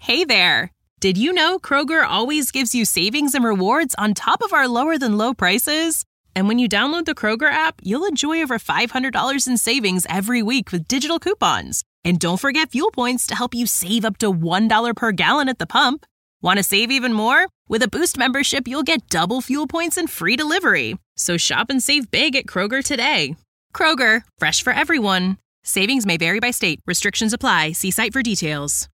Hey there! Did you know Kroger always gives you savings and rewards on top of our lower-than-low prices? And when you download the Kroger app, you'll enjoy over $500 in savings every week with digital coupons. And don't forget fuel points to help you save up to $1 per gallon at the pump. Want to save even more? With a Boost membership, you'll get double fuel points and free delivery. So shop and save big at Kroger today. Kroger, fresh for everyone. Savings may vary by state. Restrictions apply. See site for details.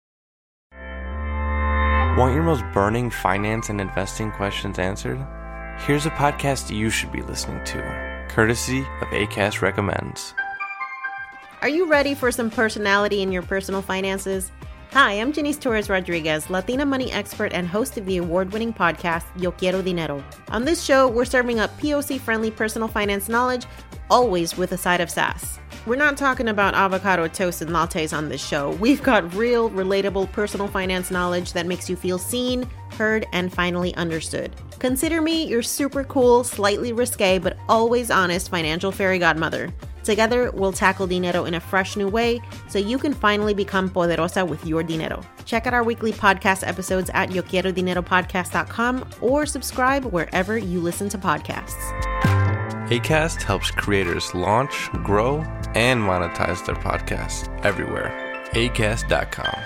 Want your most burning finance and investing questions answered? Here's a podcast you should be listening to, courtesy of Acast Recommends. Are you ready for some personality in your personal finances? Hi, I'm Janice Torres-Rodriguez, Latina money expert and host of the award-winning podcast, Yo Quiero Dinero. On this show, we're serving up POC-friendly personal finance knowledge, always with a side of sass. We're not talking about avocado toast and lattes on this show. We've got real, relatable personal finance knowledge that makes you feel seen, heard, and finally understood. Consider me your super cool, slightly risque, but always honest financial fairy godmother. Together, we'll tackle dinero in a fresh new way so you can finally become poderosa with your dinero. Check out our weekly podcast episodes at YoQuieroDineroPodcast.com or subscribe wherever you listen to podcasts. Acast helps creators launch, grow, and monetize their podcasts everywhere. Acast.com.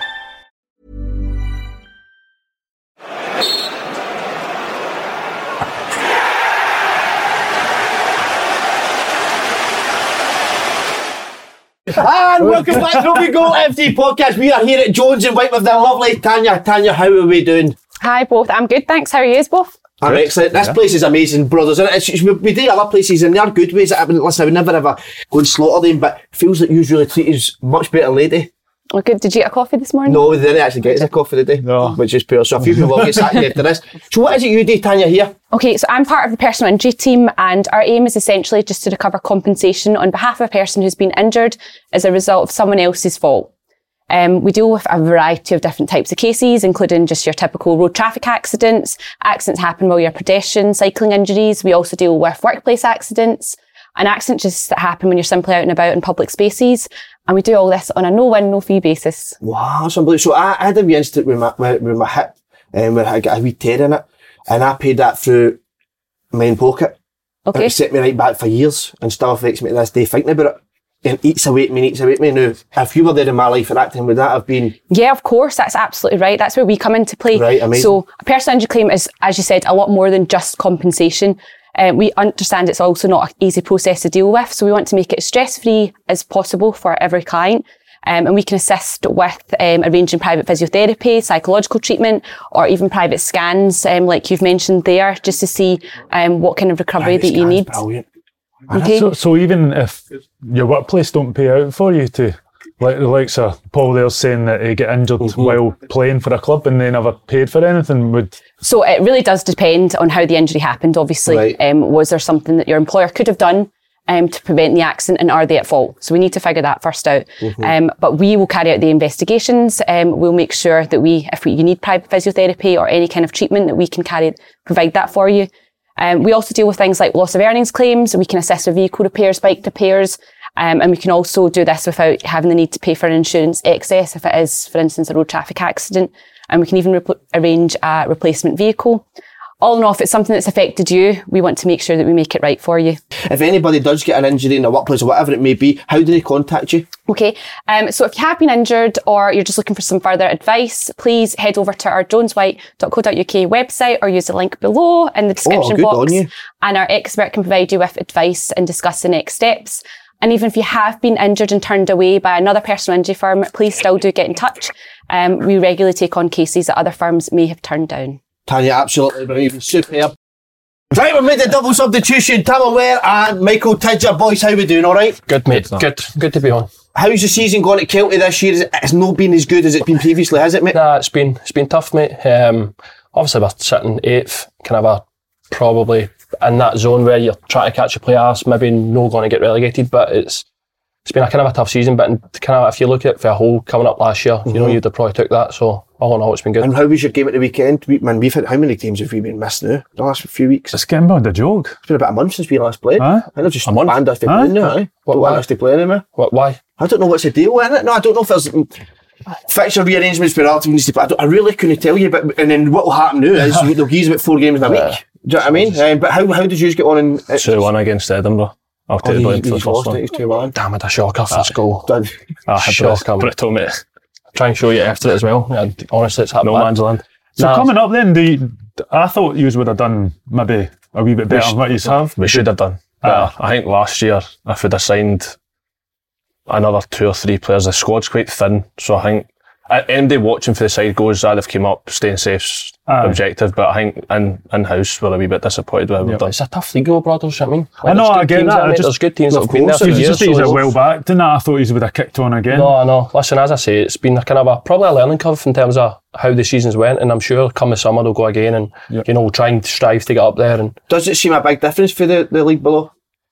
And welcome back to We Go FD Podcast. We are here at Jones and White with the lovely Tanya. Tanya, how are we doing? Hi, both. I'm good, thanks. How are you both? I'm excellent. This place is amazing, brothers. And we do other places and they're good ways. Listen, I would never ever go and slaughter them, but it feels like you really treat us much better, lady. Oh, good. Did you get a coffee this morning? No, we didn't actually get us a coffee today, which is poor. So a few people will get sat after this. So what is it you do, Tanya, here? Okay, so I'm part of the personal injury team and our aim is essentially just to recover compensation on behalf of a person who's been injured as a result of someone else's fault. We deal with a variety of different types of cases, including just your typical road traffic accidents happen while you're pedestrian, cycling injuries. We also deal with workplace accidents and accidents just that happen when you're simply out and about in public spaces. And we do all this on a no-win, no-fee basis. Wow, that's unbelievable. So I had a wee incident with my hip, where I got a wee tear in it, and I paid that through my own pocket. Okay. And it set me right back for years, and still affects me to this day thinking about it. And eats away at me. Now, if you were there in my life at that time, would that have been... Yeah, of course, that's absolutely right. That's where we come into play. Right, amazing. So a personal injury claim is, as you said, a lot more than just compensation. We understand it's also not an easy process to deal with, so we want to make it as stress-free as possible for every client. And we can assist with arranging private physiotherapy, psychological treatment, or even private scans, like you've mentioned there, just to see what kind of recovery that you need. Brilliant. Okay. So even if your workplace don't pay out for you to, like the likes of Paul there saying that he get injured while playing for a club and they never paid for anything, would... So it really does depend on how the injury happened, obviously. Right. Was there something that your employer could have done to prevent the accident, and are they at fault? So we need to figure that first out. But we will carry out the investigations. We'll make sure that if you need private physiotherapy or any kind of treatment, that we can provide that for you. We also deal with things like loss of earnings claims. We can assist with vehicle repairs, bike repairs, and we can also do this without having the need to pay for an insurance excess if it is, for instance, a road traffic accident. And we can even arrange a replacement vehicle. All in all, if it's something that's affected you, we want to make sure that we make it right for you. If anybody does get an injury in the workplace or whatever it may be, how do they contact you? Okay, so if you have been injured or you're just looking for some further advice, please head over to our joneswhite.co.uk website or use the link below in the description box. And our expert can provide you with advice and discuss the next steps. And even if you have been injured and turned away by another personal injury firm, please still do get in touch. We regularly take on cases that other firms may have turned down. Tanya, absolutely brilliant. Superb. Right, we made the double substitution. Tam Ware and Michael Tidger. Boys, how we doing? All right? Good, mate. Good to be on. How's the season going at Kelty this year? It's not been as good as it's been previously, has it, mate? Nah, it's been tough, mate. Obviously, we're sitting 8th, kind of probably in that zone where you're trying to catch a playoffs, maybe not going to get relegated, but it's been a kind of a tough season. But kind of if you look at it for a whole coming up last year, you know, you'd have probably took that. So all in all, it's been good. And how was your game at the weekend? We've had, how many games have we been missed now? The last few weeks? It's getting beyond a joke. It's been about a month since we last played. I know just a month? banned us to play now. Don't want us to play anymore. Why? I don't know what's the deal with it. No, I don't know if there's... fixture rearrangements were relatively easy, but I really couldn't tell you. But and then what will happen now is they'll give us about 4 games in a week. Do you know what I mean? But how did you get on in 2-1 against Edinburgh? I'll take the blame for the first one. 2-1. Damn it, a shocker first goal. Shocker. Brutal, mate. Try and show you after it as well. Yeah, honestly, it's happened. No man's land. So coming up then, I thought you would have done maybe a wee bit better than what you have. We should have done better. I think last year, if we'd have signed another 2 or 3 players, the squad's quite thin. So I think anybody watching for the side goes, they've came up, staying safe's objective, but I think in-house we're a wee bit disappointed with what we've done. It's a tough league, brothers, I mean. I know, I get that. There's good teams that have been there for years. Just he's well backed in that. I thought he would have kicked on again. No. Listen, as I say, it's been a kind of probably a learning curve in terms of how the seasons went, and I'm sure come the summer they'll go again and, we'll try and strive to get up there. And does it seem a big difference for the league below?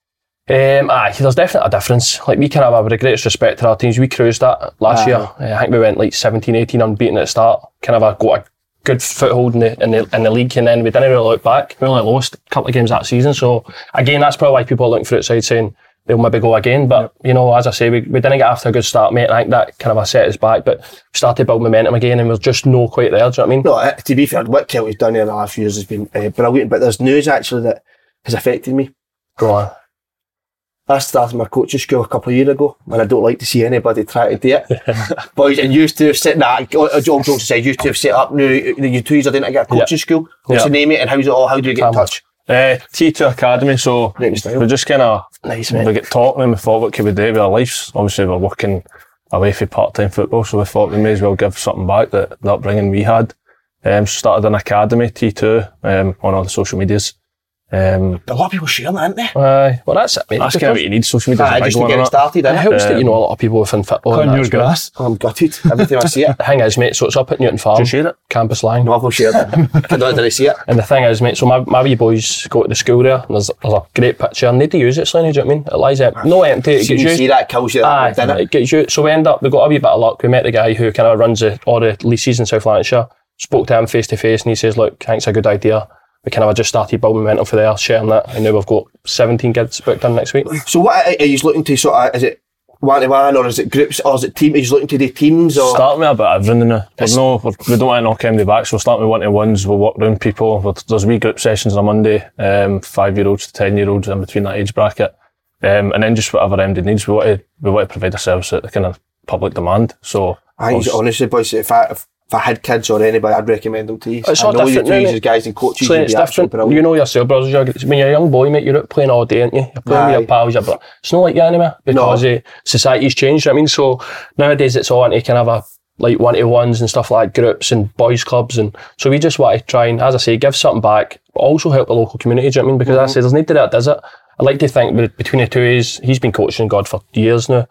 There's definitely a difference. Like, we kind of have the greatest respect to our teams. We cruised that last year. I think we went like 17-18 unbeaten at the start. Kind of got a good foothold in the league, and then we didn't really look back. We only lost a couple of games that season. So again, that's probably why people are looking for outside saying they'll maybe go again. But as I say, we didn't get after a good start, mate. I think that kind of set us back. But we started to build momentum again, and we're just no quite there. Do you know what I mean? No, to be fair, what Kelly's done in the last few years has been brilliant. But there's news actually that has affected me. Go on. I started my coaching school a couple of years ago, and I don't like to see anybody try to do it. Boys, and used to have set John Jones said used to have set up now you two years I didn't get a coaching school. What's the name of it, and how's it all? How do you get in touch? T2 Academy, so we just kind of we get talking and we thought, what could we do with our lives? Obviously we're working away for part-time football, so we thought we may as well give something back that the upbringing we had. Started an academy, T2, on all the social medias. A lot of people sharing that, aren't they? Well, that's it, mate. That's kind of what you need. Social media just to get it started. It helps that a lot of people within football. Cutting your grass. I'm gutted every time I see it. The thing is, mate, so it's up at Newton Farm. Did you share it? Campus line. No, I've not shared it. Did I see it? And the thing is, mate, so my wee boys go to the school there, and there's a great picture, and they do use it, Slaney, do you know what I mean? It lies empty. No empty, it gets used. See that, kills you that, didn't it? It gets used. So we got a wee bit of luck. We met the guy who kind of runs all the leases in South Lanarkshire, spoke to him face to face, and he says, look, I think it's a good idea. We kind of just started building momentum for there, sharing that, and now we've got 17 kids booked in next week. So what are you looking to sort of, is it one-to-one, or is it groups, or is it team? Are you looking to do teams? Or? Starting with a bit of everything now. We don't want to knock anybody back, so we'll start with one-to-ones, we'll work around people. There's wee group sessions on a Monday, 5-year-olds to 10-year-olds in between that age bracket. And then just whatever MD needs, we want to provide a service at the kind of public demand. So I think honestly, boys, if I had kids or anybody, I'd recommend them to you. It's all different now, mate. Guys and coaches. So it's different. You know yourself, brothers. When you're a young boy, mate, you're out playing all day, aren't you? You're playing with your pals. It's not like you anymore because society's changed. I mean, so nowadays it's all into kind of a like one-to-ones and stuff like groups and boys clubs, and so we just want to try and, as I say, give something back, but also help the local community. Do you know what I mean? Because as I say, there's nobody that does it. I like to think between the two of us, he's been coaching God for years now.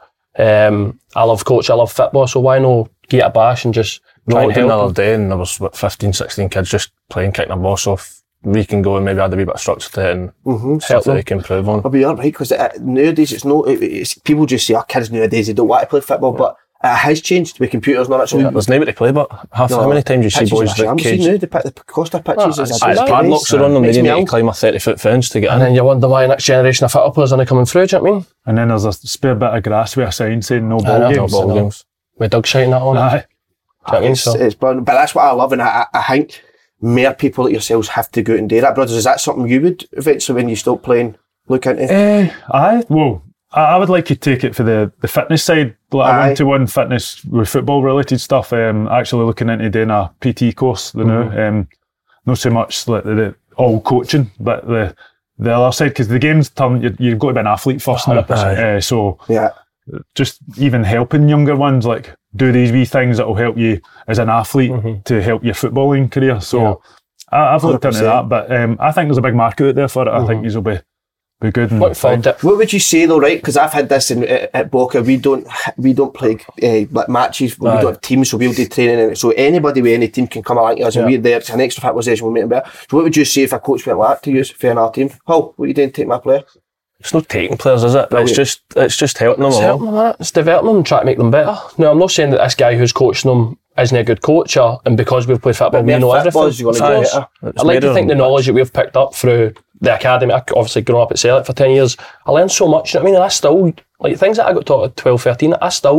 I love coaching, I love football, so why not get a bash and just try and help the other day, and there was 15, 16 kids just playing, kicking a ball, so if we can go and maybe add a wee bit of structure to it and help that they can improve on. But you're right, because nowadays it's people just say, kids nowadays, they don't want to play football, but it has changed with computers and all that. So there's nobody to play, but how many times you see boys that cage? The Costa pitches is padlocks are on them, they need to climb a 30-foot fence to get in. And then you wonder why the next generation of football players aren't coming through, do you know what I mean? And then there's a spare bit of grass with a sign saying no ball games. With Doug shouting that on it. It's brilliant, but that's what I love, and I think more people like yourselves have to go out and do that. Brothers, is that something you would eventually, when you stop playing, look into? I would like to take it for the fitness side, like one-to-one fitness with football related stuff. Actually looking into doing a PT course now. Not so much like the all coaching, but the other side, because the game's turn, you've got to be an athlete first now. So just even helping younger ones, like do these wee things that will help you as an athlete to help your footballing career. So I've looked into that, but I think there's a big market out there for it. I think these will be good. What would you say though, right? Because I've had this at Boca. We don't play like matches. We don't have teams, so we'll do training. So anybody with any team can come along to us, and we're there. It's an extra football session. We'll make them better. So what would you say if a coach went like that to use for another team? What are you doing to take my player? It's not taking players, is it? It's just helping them along. It's developing them and trying to make them better. No, I'm not saying that this guy who's coaching them isn't a good coach, and because we've played football, we know everything. I like to think the knowledge that we've picked up through the academy, I obviously grown up at Celtic for 10 years, I learned so much, you know what I mean? And I still, like things that I got taught at 12, 13, I still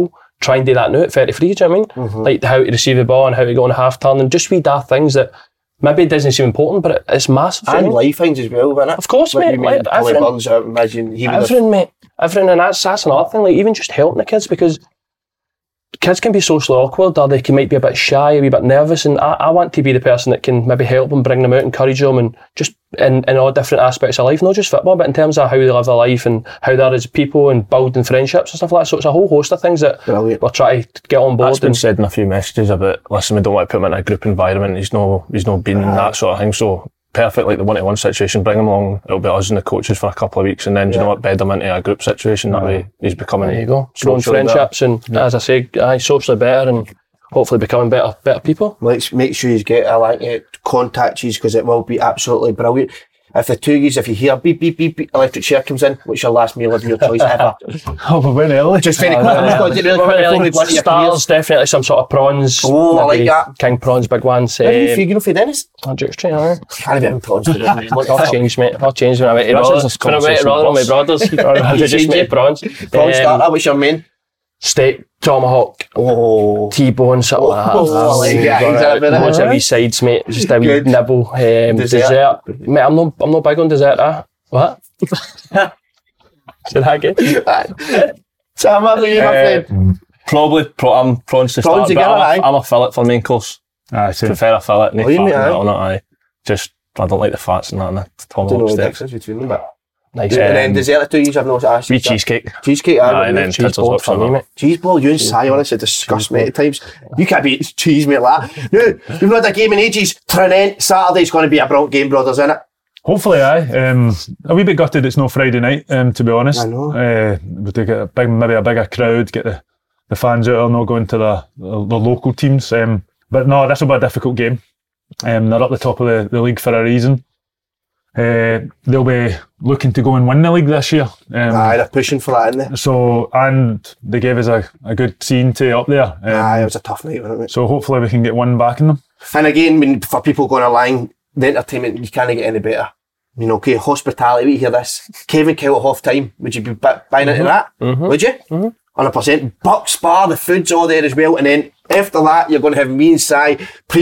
try and do that now at 33, do you know what I mean? Like how to receive the ball and how to go on a half turn and just wee daft things that maybe it doesn't seem important, but it's massive. And life things as well, isn't it? Of course, like mate. Everything, mate. Everything, and that's another thing. Like even just helping the kids, because kids can be socially awkward, or they might be a bit shy, a wee bit nervous, and I want to be the person that can maybe help them, bring them out, encourage them, and just in all different aspects of life, not just football, but in terms of how they live their life and how they're as people and building friendships and stuff like that. So it's a whole host of things that we're trying to get on board. That's been said in a few messages about, listen, we don't want to put him in a group environment, he's not been in that sort of thing, so perfect, like the 1-to-1 situation, bring him along, it'll be us and the coaches for a couple of weeks, and then, do you know what, bed him into a group situation, that way he's becoming, there you go, growing friendships better. And as I say, socially better and hopefully becoming better people. Let's make sure you get contact you, because it will be absolutely brilliant. If the two of you, if you hear beep, beep, beep, beep, electric chair comes in, what's your last meal of your choice ever? Oh, we went early. Just very quick. I'm just going to do it really quick. Stars, definitely some sort of prawns. Oh, I like that. King prawns, big ones. Where are you going for Dennis? Duke Street, aye. Can't be having prawns for them. I've changed, mate. I've changed when I went to Rollins. When I went to Rollins with my brothers, I just made prawns. Prawn starter, what's your main? Steak, tomahawk, T-bone, something like that. Oh, I like that. Loads of wee sides, mate. Just a wee nibble. Dessert. Mate, I'm not big on dessert, What? Say that again. Sam, what are you, my friend? Probably prawns to start, but I'm a fillet for main course. I prefer a fillet, no fat on it, aye. Just, I don't like the fats and that in the tomahawk steak. I don't know the difference between them, but... Nice. And then dessert, the 2 years I've not asked. Wee cheesecake. Cheesecake, and then cheese ball for me, mate. Cheese ball, you and Si honestly disgust me at times. You can't be eating cheese, mate, like that. Now, we've not had a game in ages. Trinent, Saturday's going to be a brilliant game, brothers, isn't it? Hopefully, aye. A wee bit gutted it's no Friday night, to be honest. I know. But to get maybe a bigger crowd, get the fans out there, not going to the local teams. But no, this will be a difficult game. They're up the top of the league for a reason. They'll be looking to go and win the league this year. They're pushing for that, aren't they? So, and they gave us a good scene to up there. It was a tough night, wasn't it? So hopefully we can get one back in them. And again, for people going online, the entertainment, you can't get any better. You know, okay, hospitality, we hear this. Kevin Kyle at half time, would you be buying into that? Would you? 100%. Buck Spa, the food's all there as well. And then after that, you're going to have me and Si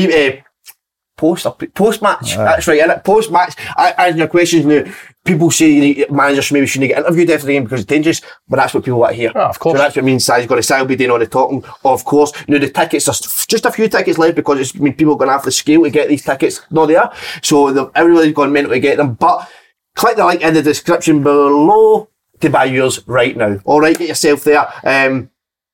post-match. That's right, innit? Post-match. Answering your questions now, people say managers maybe shouldn't get interviewed after the game because it's dangerous, but that's what people want to hear. Of course. So that's what me and Si's got to say. I'll be doing all the talking, of course. Now, the tickets, there's just a few tickets left because people are going to have the scale to get these tickets. Not there. So everybody's gone mental to get them. But click the link in the description below to buy yours right now. All right, get yourself there.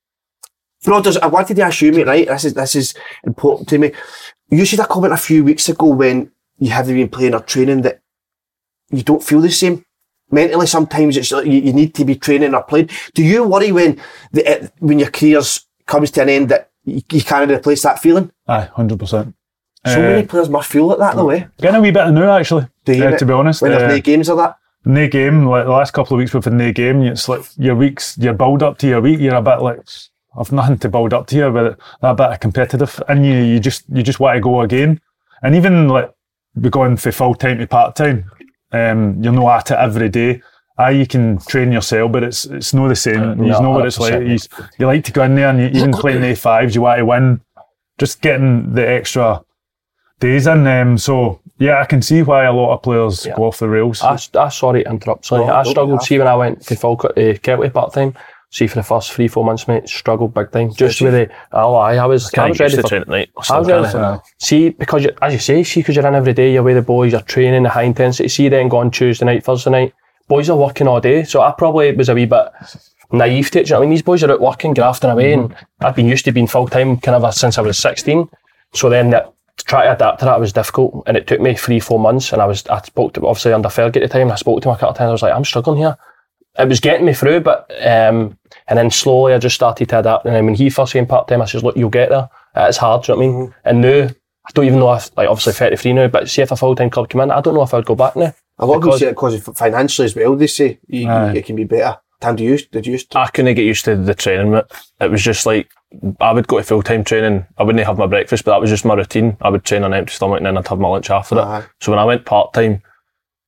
Brothers, I wanted to ask you, mate, right? This is important to me. You said a comment a few weeks ago when you haven't been playing or training that you don't feel the same. Mentally, sometimes it's like you need to be training or playing. Do you worry when your career comes to an end that you can't replace that feeling? Aye, 100%. So many players must feel like that, though, eh? Getting a wee bit now, actually, to be honest. When there's no games or that? No game, like the last couple of weeks we've had no game, it's like your build up to your week, you're a bit like... I've nothing to build up to here, but that bit of competitive in you just want to go again. And even like we're going from full time to part time, you're not at it every day. You can train yourself, but it's not the same. You know what it's like. You like to go in there and you even playing A5s, you want to win. Just getting the extra days in. So yeah, I can see why a lot of players go off the rails. Sorry to interrupt. Sorry, I struggled. See when I went to full Kelty part time. See, for the first 3-4 months, mate, struggled big time. Just with the, I was ready for training at night. I was ready for see, because as you say, because you're in every day, you're with the boys, you're training, the high intensity. See, then go on Tuesday night, Thursday night, boys are working all day. So I probably was a wee bit naive to it. You know what I mean? These boys are out working, grafting away, and I've been used to being full time kind of since I was 16. So then to try to adapt to that was difficult, and it took me 3-4 months. And I spoke to, obviously under Fergie at the time, I spoke to him a couple of times. I was like, I'm struggling here. It was getting me through, but and then slowly I just started to adapt. And then when he first came part time, I says, look, you'll get there. It's hard, do you know what I mean? And now I don't even know if, like, obviously 33 now, but see if a full time club come in, I don't know if I'd go back now. A lot of people say it because financially as well. They say it can be better. Tam, did you used to? I couldn't get used to the training. It was just like I would go to full time training. I wouldn't have my breakfast, but that was just my routine. I would train on an empty stomach and then I'd have my lunch after it. So when I went part time,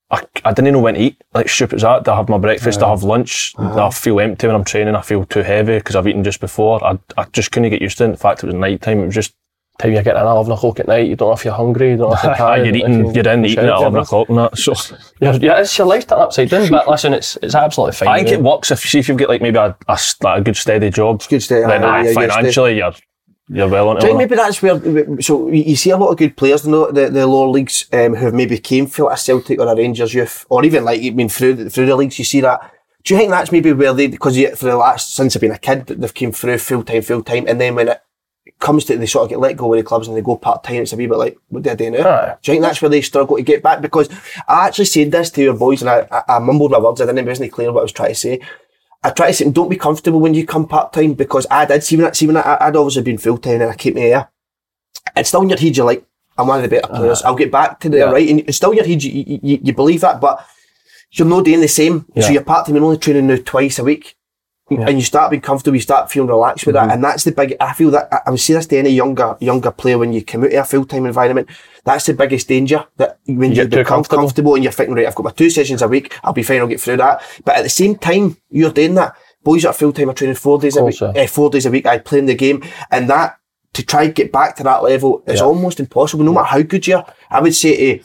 I didn't know when to eat. Like stupid as that. Do I have my breakfast? Do I have lunch? Do I feel empty when I'm training? I feel too heavy because I've eaten just before. I just couldn't get used to it. In fact, it was night time. It was just time you're getting at 11 o'clock at night. You don't know if you're hungry. You don't know if you're tired. You're eating at 11 o'clock and that. So it's your life turned upside down. But listen, it's absolutely fine. I think it works if you've got like maybe a good steady job. Good steady. Then financially you're well on it. Maybe that's where, so you see a lot of good players in the lower leagues who have maybe came from a Celtic or a Rangers youth, or even like, through the leagues, you see that. Do you think that's maybe where they, because since they've been a kid, they've came through full time, and then when it comes to, they sort of get let go of the clubs and they go part-time, it's a wee bit like, what do I do now? Do you think that's where they struggle to get back? Because I actually said this to your boys, and I mumbled my words, I wasn't clear what I was trying to say. I try to say, don't be comfortable when you come part-time, because I did see when I'd obviously been full-time and I came here. It's still in your head, you're like, I'm one of the better players. I'll get back to the right. And it's still in your head, you believe that, but you're not doing the same. Yeah. So you're part-time and only training now twice a week. Yeah. And you start being comfortable, you start feeling relaxed with that. And that's the big, I feel that, I would say this to any younger player when you come out of a full-time environment, that's the biggest danger, that when you become comfortable and you're thinking, right, I've got my 2 sessions a week, I'll be fine, I'll get through that. But at the same time, you're doing that. Boys that are full-time are training 4 days a week, 4 days a week, playing the game. And that, to try to get back to that level is almost impossible, no matter how good you are. I would say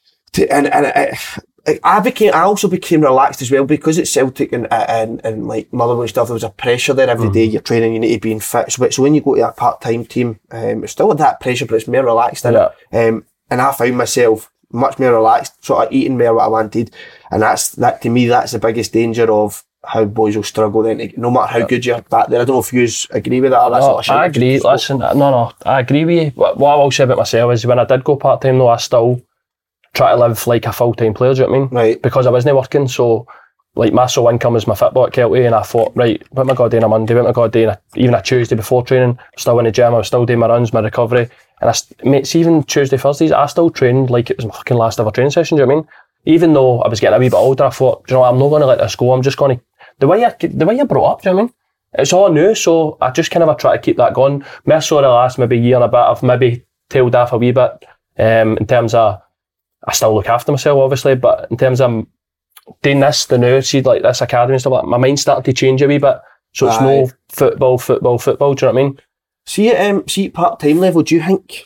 I also became relaxed as well, because it's Celtic and like Motherwell and stuff. There was a pressure there every day. You're training, you need to be in fit. So when you go to a part-time team, it's still that pressure, but it's more relaxed in it. And I found myself much more relaxed, sort of eating more what I wanted. And that to me, that's the biggest danger of how boys will struggle then, no matter how good you're back there. I don't know if you agree with that. Or that's I agree. Listen, I agree with you. What I will say about myself is, when I did go part-time though, I still try to live like a full-time player, do you know what I mean? Right. Because I wasn't working, so like my sole income was my football at Kelty, and I thought, right, what am I going to do on a Monday, what am I going to do even a Tuesday before training? I'm still in the gym, I was still doing my runs, my recovery, and it's even Tuesday, Thursdays, I still trained like it was my fucking last ever training session, do you know what I mean? Even though I was getting a wee bit older, I thought, do you know what, I'm not going to let this go, I'm just going to, the way you're brought up, do you know what I mean? It's all new, so I just kind of try to keep that going. More so the last maybe year and a bit, I've maybe tailed off a wee bit, in terms of, I still look after myself, obviously, but in terms of doing this, the new, see, like this academy and stuff like that, my mind's starting to change a wee bit. So it's no football, do you know what I mean? See at part-time level, do you think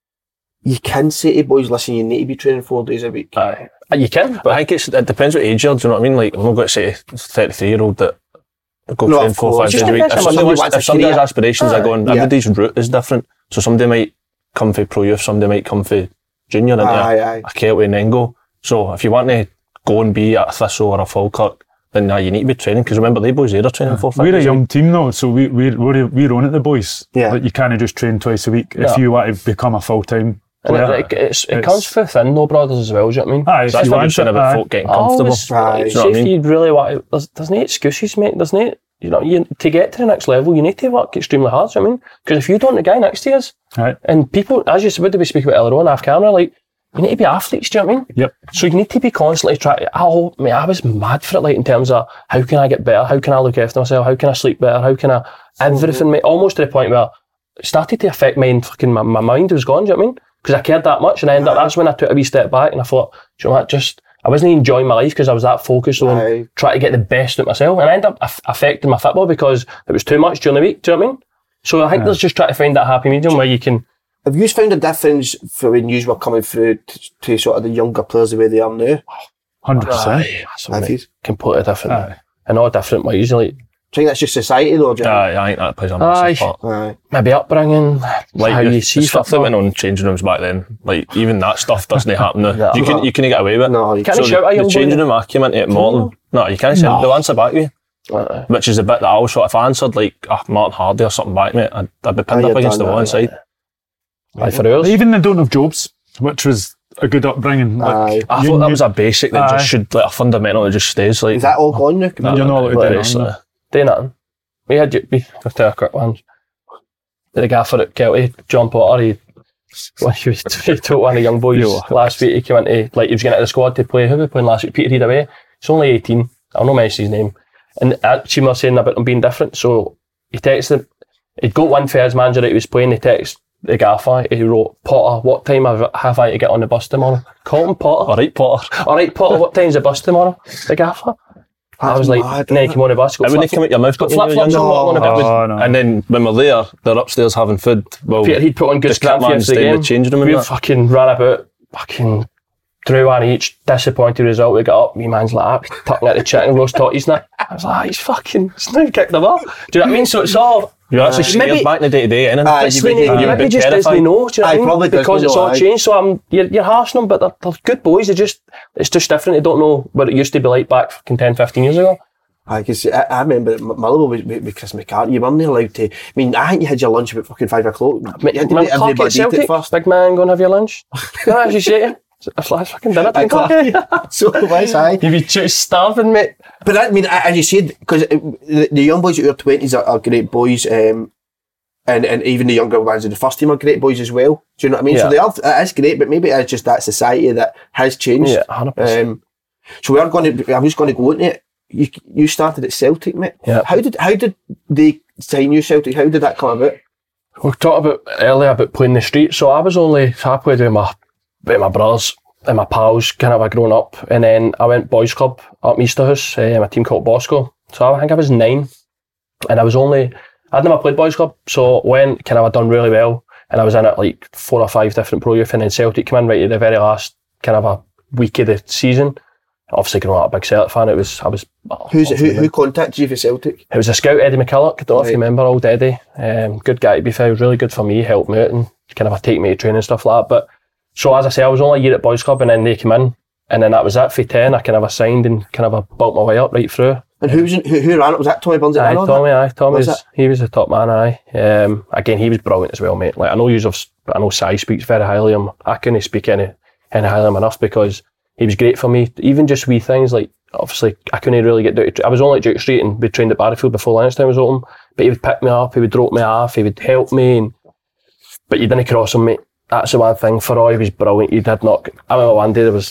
you can say to boys, listen, you need to be training 4 days a week? You can, but I think it depends what age you're, do you know what I mean? Like, I'm not going to say to a 33-year-old that go train 4 or 5 days a week. If somebody has aspirations, everybody's route is different. So somebody might come for pro youth, somebody might come for junior into a Kelty and then go. So if you want to go and be at a Thistle or a Falkirk, then you need to be training, because remember, they boys there are training 4 or 5 days. We're a young team though, so we're on at the boys. Yeah. Like, you can't just train twice a week if you want to become a full-time player. It comes from within, no brothers, as well, do you know what I mean? So that's what I'm saying about folk getting comfortable. If you really want to, there's no excuses, mate, there's no, to get to the next level, you need to work extremely hard, do you know what I mean? Because if you don't, the guy next to you is. Right. And people, as you said, what did we speak about earlier on off camera, like, you need to be athletes, do you know what I mean? Yep. So you need to be constantly trying to, I was mad for it, like, in terms of how can I get better, how can I look after myself, how can I sleep better, how can I, everything, mate, almost to the point where it started to affect my mind was gone, do you know what I mean? Because I cared that much, and I ended up, that's when I took a wee step back, and I thought, do you know what, I wasn't enjoying my life because I was that focused on trying to get the best out of myself, and I ended up affecting my football because it was too much during the week, do you know what I mean? So I think there's just trying to find that happy medium where you can. Have you found a difference for when you were coming through to sort of the younger players the way they are now? 100%. Completely different. In all different ways, like. Do you think that's just society though? I think that plays a massive part. Maybe upbringing, like how you see stuff that went on in changing rooms back then. Like, even that stuff doesn't happen now. You couldn't get away with it. No, you can't shout at a young boy. The changing room I came into at Morton. No, you can't say they'll answer back to you. Which is the bit that I always thought, if I answered like Martin Hardy or something back, mate, I'd be pinned up against the wall inside. Even they don't have jobs, which was a good upbringing. Like, I thought that was a basic that just should, like, a fundamental that just stays. Like, is that all gone now? You're not allowed to do nothing. I'll tell a quick one. The gaffer at Kelty, John Potter, he told one of the young boys last week, he came into, like, he was getting into the squad to play, who was playing last week? Peter Reid away. He's only 18. I'll not mention his name. And she was saying about him being different, so he texted him. He'd got one for his manager that he was playing, he texted the gaffer, he wrote, Potter, what time have I to get on the bus tomorrow? Call him Potter. Alright, Potter, what time's the bus tomorrow? The gaffer. I was like, and then he came on the bus. And when they come out your mouth, got flip-flops on. And then when we're there, they're upstairs having food. Well, Peter, he'd put on good scrum for the game. Change room. We fucking ran about, fucking threw one each, disappointed result. We got up, me man's like, tucking at the chicken roast totties now. I was like, he's now kicked them up. Do you know what I mean? So it's all... You're actually scared back in the day-to-day, innit? Maybe just doesn't know, do you know what I mean? Because it's all changed, so you're harshing them, but they're good boys. It's just different. They don't know what it used to be like back fucking 10, 15 years ago. I remember at Motherwell with Chris McCarthy, you weren't allowed to. I mean, I think you had your lunch about fucking 5 o'clock. Everybody eat it first. Big man, go and have your lunch. Can I actually say it? It's like fucking dinner time. So why's I? You'd be just starving, mate. But I mean, as you said, because the young boys at your 20s are great boys, and even the younger ones in the first team are great boys as well. Do you know what I mean? Yeah. So it is great, but maybe it's just that society that has changed. Yeah, 100%. So I was going to go into it. You started at Celtic, mate. Yeah. How did they sign you, Celtic? How did that come about? We talked about earlier about playing the street. So I played with my brothers and my pals, kind of growing up, and then I went boys club up Easterhouse, a team called Bosco. So I think I was 9, and I'd never played boys club, so when kind of I'd done really well, and I was in at like 4 or 5 different pro youth, and then Celtic came in right at the very last kind of a week of the season. Obviously, growing up a big Celtic fan, who contacted you for Celtic? It was a scout, Eddie McCulloch. I don't know if you remember old Eddie. Good guy to be fair, really good for me, helped me out and kind of take me to training and stuff like that. But so as I say, I was only a year at boys club, and then they came in, and then that was it for 10. I kind of signed and kind of built my way up right through. And who ran it? Was that Tommy Burns? Tommy. He was the top man. Again, he was brilliant as well, mate. Like I know Si speaks very highly of him. I couldn't speak any highly of him enough because he was great for me. Even just wee things like, obviously, I couldn't really get down to... I was only at Duke Street and we trained at Barrowfield before Lennoxtown was open, but he would pick me up, he would drop me off, he would help me, but you didn't cross him, mate. That's the one thing. For all, he was brilliant. He did not... I remember one day there was,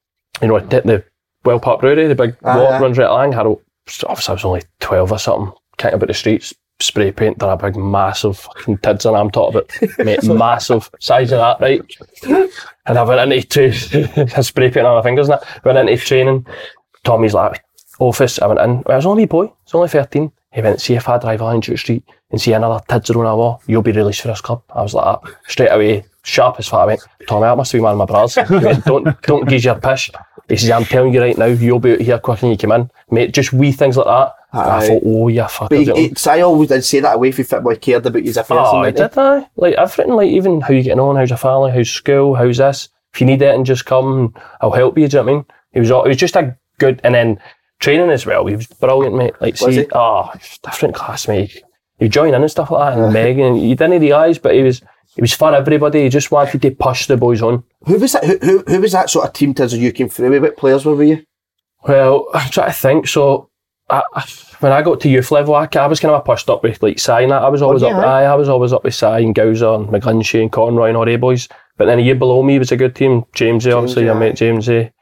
the Well Park Brewery, the big walk runs right along. Obviously, I was only 12 or something, kicking about the streets, spray paint, done a big massive fucking tids, and I'm talking about, mate, massive size of that, right? And I went into spray paint on my fingers and that. Went into training. Tommy's like, office. I went in. I was only a boy. I was only 13. He went, see if I drive along Duke Street and see another tids on a wall, you'll be released for this club. I was like that. Straight away, sharp as fuck. I went, Tommy, that must be one of my brothers. He went, don't give your pish. He says, I'm telling you right now, you'll be out here quicker than you came in. Mate, just wee things like that. I thought, oh, yeah, fucker. But I always did say that away from football, cared about you as a person. Oh, I did, I. Like, everything, like, even how you getting on, how's your family, how's school, how's this. If you need anything, just come, I'll help you, do you know what I mean? He was just a good, and then training as well, he was brilliant, mate. Like, see, different class, mate. He'd join in and stuff like that, and Megan, you didn't realise, but he was for everybody. He just wanted to push the boys on. Who was that? Who was that sort of team as you came through with? What players were you? Well, I'm trying to think. So, when I got to youth level, I was kind of pushed up with like Si and that. I was always up with Si and Gowser and McGlinchey and Conroy and all the boys. But then a year below me was a good team. Jamesy, obviously, your mate Jamesy.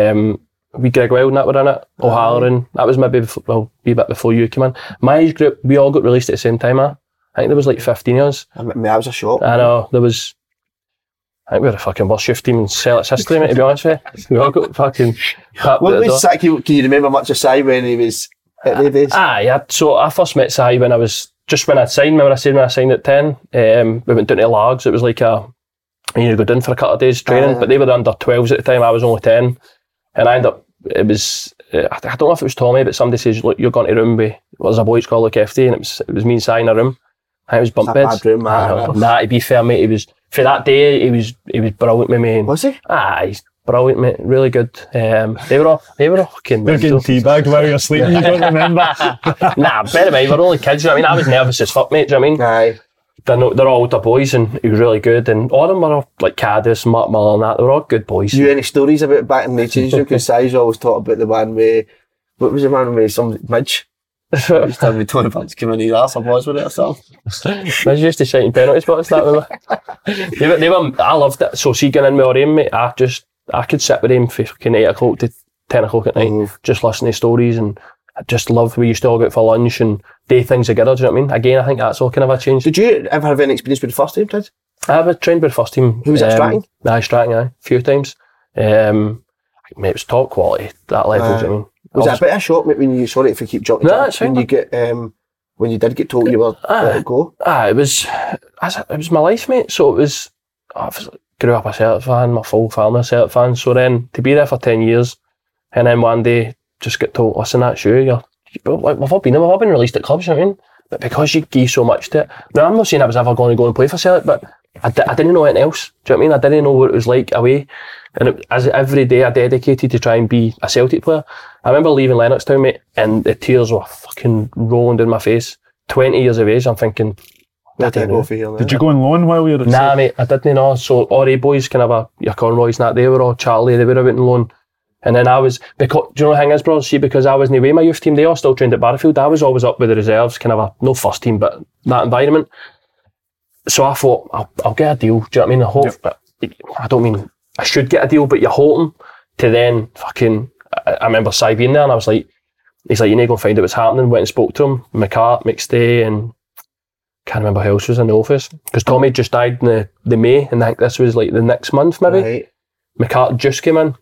We Greg Wild and that were in it. O'Halloran. That was maybe a wee bit before you came in. My age group, we all got released at the same time. I think there was like 15 years. I mean, that was a shock. I know, I think we were a fucking worst youth team in Celtic's history, mate, to be honest with you. We all got fucking... Can you remember much of Si when he was at the days? Yeah. So I first met Si when I'd signed. Remember I said when I signed at 10? We went down to Largs. It was like go down for a couple of days training, but they were the under 12s at the time. I was only 10. And I ended up, I don't know if it was Tommy, but somebody says, look, you're going to a room with, there's a boy called Luke FD, and it was me and Si in a room. I think it was bunk beds. Bad room, man. Nah, to be fair, mate, for that day, he was brilliant with me. Was he? He's brilliant, mate, really good. They were all fucking... They're getting teabagged while you're sleeping, you don't remember. Nah, bear in mind, we're only kids, you know what I mean? I was nervous as fuck, mate, do you know what I mean? Aye. They're all older boys, and he was really good, and all of them were like Caddis, Mark Muller and that, they were all good boys. You any stories about back in the change room? Because Si's always talked about the one with, what was the one with some Midge? Used to have Tony Burns come in his arse or was with it or something. Midge used to shout in penalty spots, that remember? they were, I loved it. So see, getting in with him, mate, I could sit with him for fucking 8 o'clock to 10 o'clock at night, just listening to stories, and I just loved we used to all go out for lunch and do things together, do you know what I mean? Again, I think that's all kind of a change. Did you ever have any experience with the first team, Ted? I've trained with the first team. Who was that, Stratton? Stratton, a few times. Mate, it was top quality, that level, do you know what I mean? Was it a bit of a shock, mate, when you, sorry if I keep jumping, when you did get told you were let it go? It was my life, mate, so it was, I grew up a Celtic fan, my full family a Celtic fan, so then to be there for 10 years, and then one day just get told, listen, that's you, we've all been released at clubs, you know what I mean? But because you give so much to it, now I'm not saying I was ever going to go and play for Celtic, but I didn't know anything else, do you know what I mean? I didn't know what it was like away, and every day I dedicated to try and be a Celtic player. I remember leaving Lennoxtown, mate, and the tears were fucking rolling down my face. 20 years of age, I'm thinking, Did you go on loan while you were at Nah, mate, I didn't know. So all the boys kind of your Conroys and that, they were all Charlie, they were out on loan. And then I was, because, do you know the thing is, bro, see, because I wasn't away my youth team, they all still trained at Barrowfield, I was always up with the reserves, kind of no first team, but that environment. So I thought, I'll get a deal, do you know what I mean? I hope, but I don't mean I should get a deal, but you're hoping to then fucking, I remember Si being there and I was like, he's like, you need to go find out what's happening. Went and spoke to him, McCart, McStay, and can't remember who else was in the office. Because Tommy just died in the May, and I think this was like the next month maybe. Right. McCart just came in,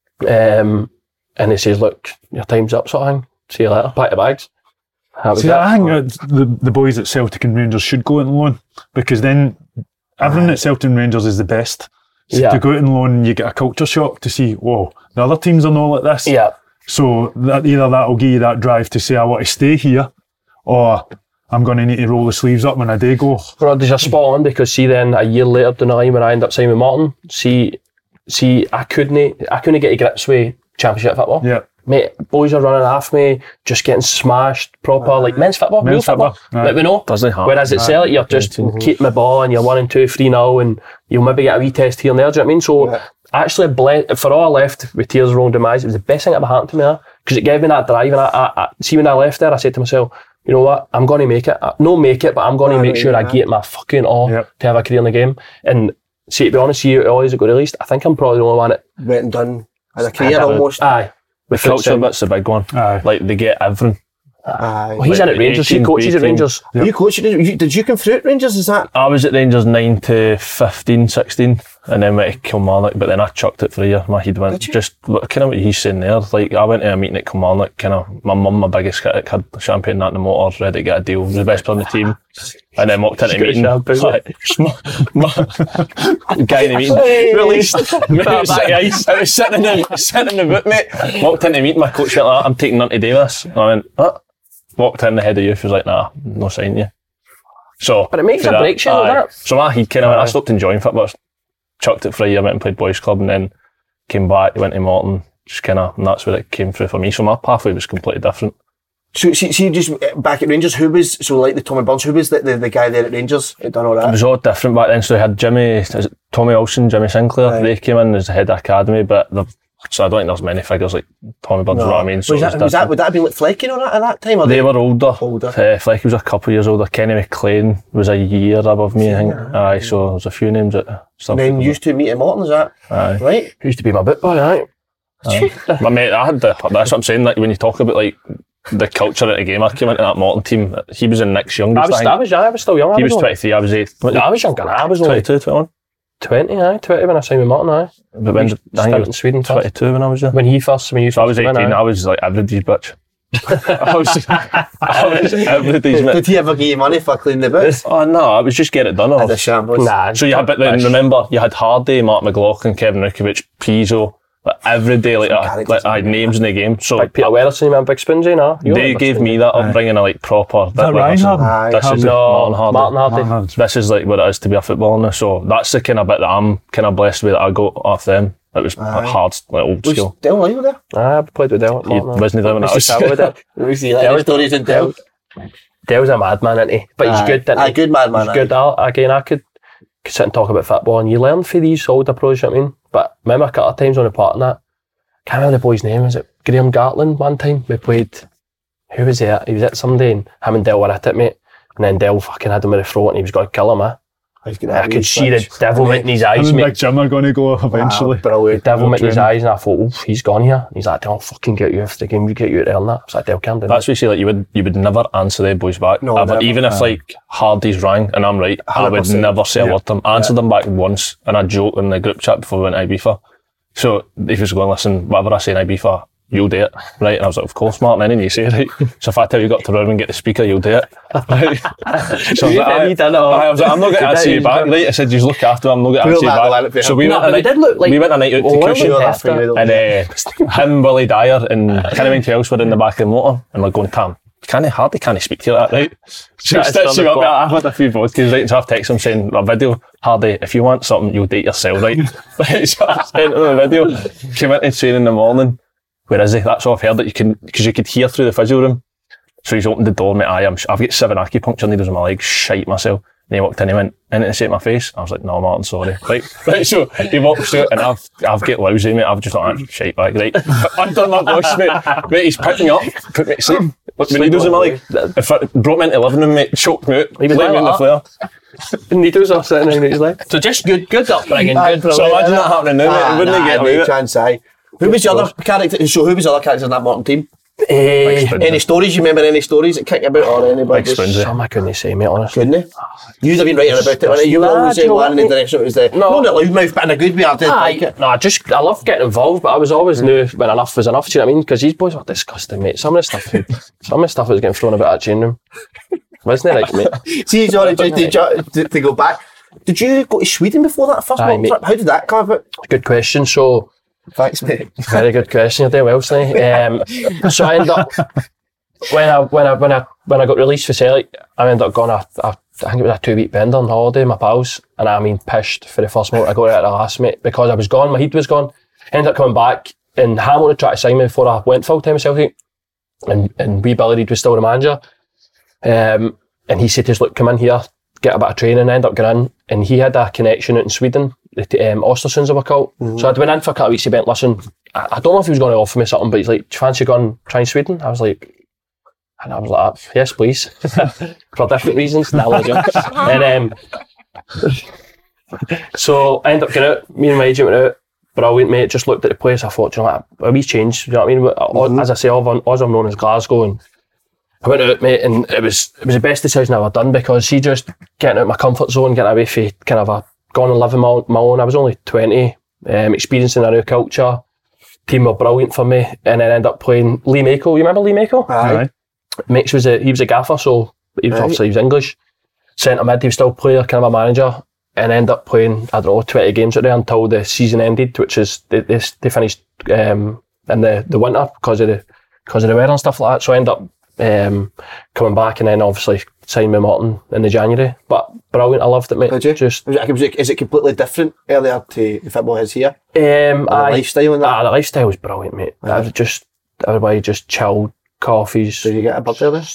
and he says, look, your time's up sort of thing. See you later, pack your bags. I think the boys at Celtic and Rangers should go out on loan, because then everyone at Celtic and Rangers is the best. So to go out on loan, you get a culture shock to see, whoa, the other teams are not like this. Yeah. So either that'll give you that drive to say, I want to stay here, or I'm going to need to roll the sleeves up when I do go. Rod, you're spot on, because see then a year later down the line when I ended up signing with Martin, see I couldn't get to grips with Championship football. Yeah. Mate, boys are running after me, just getting smashed proper, like men's football, real football. Like we know. Doesn't happen. Whereas at Celtic, you're just keeping the ball and you're 1-2, 3-0, and you'll maybe get a wee test here and there, do you know what I mean? So actually, for all I left with tears rolling down my eyes, it was the best thing that ever happened to me, because it gave me that drive. And I see when I left there, I said to myself, you know what, I'm going to make it. Not make it, but I'm going to make sure I get my fucking all to have a career in the game. And see, to be honest, always got released. I think I'm probably the only one that went and done as a career almost. Aye. The culture bit's the big one. Aye. Like, they get everything. Well, he's in at Rangers. He coaches at Rangers. Yep. You coached did you come through at Rangers? Is that? I was at Rangers 9 to 15, 16, and then went to Kilmarnock, but then I chucked it for a year. My head went just kind of what he's saying there. Like, I went to a meeting at Kilmarnock, kind of my mum, my biggest critic, had champagne that in the motor, ready to get a deal. Was the best player on the team, and then walked into the meeting. Guy in the meeting released. I was sitting in the boot, mate. Walked into the meeting, my coach went like, I'm taking none to Davis. And I went, what? Walked in, the head of youth was like, nah, no signing you. So, but it makes a break, you know that. So my head kind of went, I stopped enjoying football, chucked it for a year, went and played boys club, and then came back, went to Morton, just kind of, and that's where it came through for me. So my pathway was completely different. So see just back at Rangers, who was, so like the Tommy Burns, who was the guy there at Rangers who done all that? It was all different back then. So they had Tommy Olsen, Jimmy Sinclair, they came in as the head of academy, but so I don't think there's many figures like Tommy Burns, you know what I mean? So would that have been like Flecky or that at that time? Or they were older. Flecky was a couple of years older. Kenny McLean was a year above me, I think. Aye, so there's a few names that stuff. And then you used to meet at Morton, is that? Aye. Right? He used to be my bit boy, aye. My mate, that's what I'm saying, like when you talk about like the culture at the game, I came into that Morton team, he was in Nick's youngest. I was still young. He was 23, I was 8. I was younger, I was 22, 21. 20 when I signed with Martin, aye. But when I in Sweden 22 when I was there. When you first I was 18, I was like everybody's bitch. I was everybody's bitch. Did he ever give you money for cleaning the boots? Oh no, I was just get it done off. As a shambles. Nah. So but then remember, you had Hardy, Mark McLaughlin, Kevin Rukovic, Pizzo, like every day, like I had names in the game. So like Peter Weatherson, man, Big Spinsy, no? They gave me that upbringing of like proper. That Ryan Hardy? This is Martin Hardy. This is like what it is to be a footballer now. So that's the kind of bit that I'm kind of blessed with that I got off them. It was hard, like old school. Was Del Lyle there? I played with Del. He wasn't there when I was. Del stories in Del. Del's a madman, isn't he? But he's good, isn't he? Good madman. He's good. Again, I could sit and talk about football, and you learn for these older pros, you know what I mean? But remember a couple of times on the part of that, can't remember the boy's name, is it Graham Gartland? One time we played, who was there? He was at somebody, and him and Del were at it, mate. And then Del fucking had him with the throat, and he was going to kill him, I could see the devil in his eyes, mate. Big Jim are going to go eventually. The devil in his eyes, and I thought, he's gone here. And he's like, I'll fucking get you after the game, you get you out there and that. It's like, Dale Camden. That's what you say, like, you would never answer the boys back. No, never. Even if, like, Hardy's rang and I'm right, 100%. I would never say a word to him. I answered them back once in a joke in the group chat before we went to Ibiza. So he was going, listen, whatever I say in Ibiza, you'll do it, right? And I was like, of course, Martin, anything you say, right? So if I tell you got to run and get the speaker, you'll do it, right? So I was like, I'm not going to answer you back, right? I said, just look after him, I'm not going to answer you back. So we went a night out to Cushion, and him, Willie Dyer, and I can't remember who else were in the back of the motor, and we're going, Tam, Hardy can't speak to you like that, right? I've had a few vodkas, right? So I've texted him saying, a video, Hardy, if you want something, you'll do it yourself, right? So I sent him a video, came into training in the morning. Where is he? That's all I've heard, because you could hear through the physio room. So he's opened the door, mate. I've got 7 acupuncture needles in my legs, shite myself. And he walked in, he went, anything to say to my face? I was like, no, Martin, sorry. Right, so he walks through and I've got lousy, mate. I've just thought, shite bag, right? Under my bush, mate. He's picked me up, put me to sleep. With needles in my leg. In fact, brought me into the living room, mate, choked me out, laid me in the flare. The needles are sitting in his leg. So just good upbringing, good. So imagine that happening now, mate. Wouldn't get away chance, aye. Who was the other character? So who was the other characters in that Morton team? Any stories? You remember any stories that kick you about or anybody? Some I couldn't say, mate, honestly. Couldn't you? You'd have been writing about it, wouldn't you? You always say one in the direction. It was the not the loudmouth, but in a good way. I love getting involved, but I was always knew when enough was enough. Do you know what I mean? Because these boys were disgusting, mate. Some of the stuff that was getting thrown about that change room, wasn't it, like, mate? See, Johnny, to go back. Did you go to Sweden before that first World trip? How did that come about? Good question. So. Thanks, mate. Very good question. You're doing well, Sonny. So I ended up when I got released for Celtic, I ended up going I think it was a 2-week bender on holiday with my pals, and I mean pissed for the first month. I got it at the last, mate, because I was gone. My head was gone. Ended up coming back, and Hamilton tried to sign me before I went full time with Celtic, and wee Billy Reid was still the manager, and he said to us, look, come in here, get a bit of training. I ended up going in, and he had a connection out in Sweden. The Östersunds they were called. Mm-hmm. So I'd went in for a couple of weeks. He went, listen, I don't know if he was going to offer me something, but he's like, do you fancy going trying Sweden? I was like, yes, please. For different reasons. And so I ended up going out. Me and my agent went out. Brilliant, mate. Just looked at the place. I thought, do you know what, a wee change. Do you know what I mean? As I say, all I'm known as Glasgow, and I went out, mate, and it was the best decision I've ever done, because he just getting out of my comfort zone, getting away from kind of gone and living my own. I was only 20, experiencing a new culture. Team were brilliant for me, and then I ended up playing Lee Mako. You remember Lee Mako? Aye. Mix was he was a gaffer, so he was English. Centre mid, he was still a player, kind of a manager, and ended up playing, I don't know, 20 games out there until the season ended, which is they finished in the winter because of the weather and stuff like that. So I ended up coming back, and then obviously signed with Morton in the January. But brilliant, I loved it, mate. Did you? Is it completely different earlier to the football is here? The lifestyle and that? The lifestyle was brilliant, mate. Everybody just chilled, coffees. Did you get a birthday there?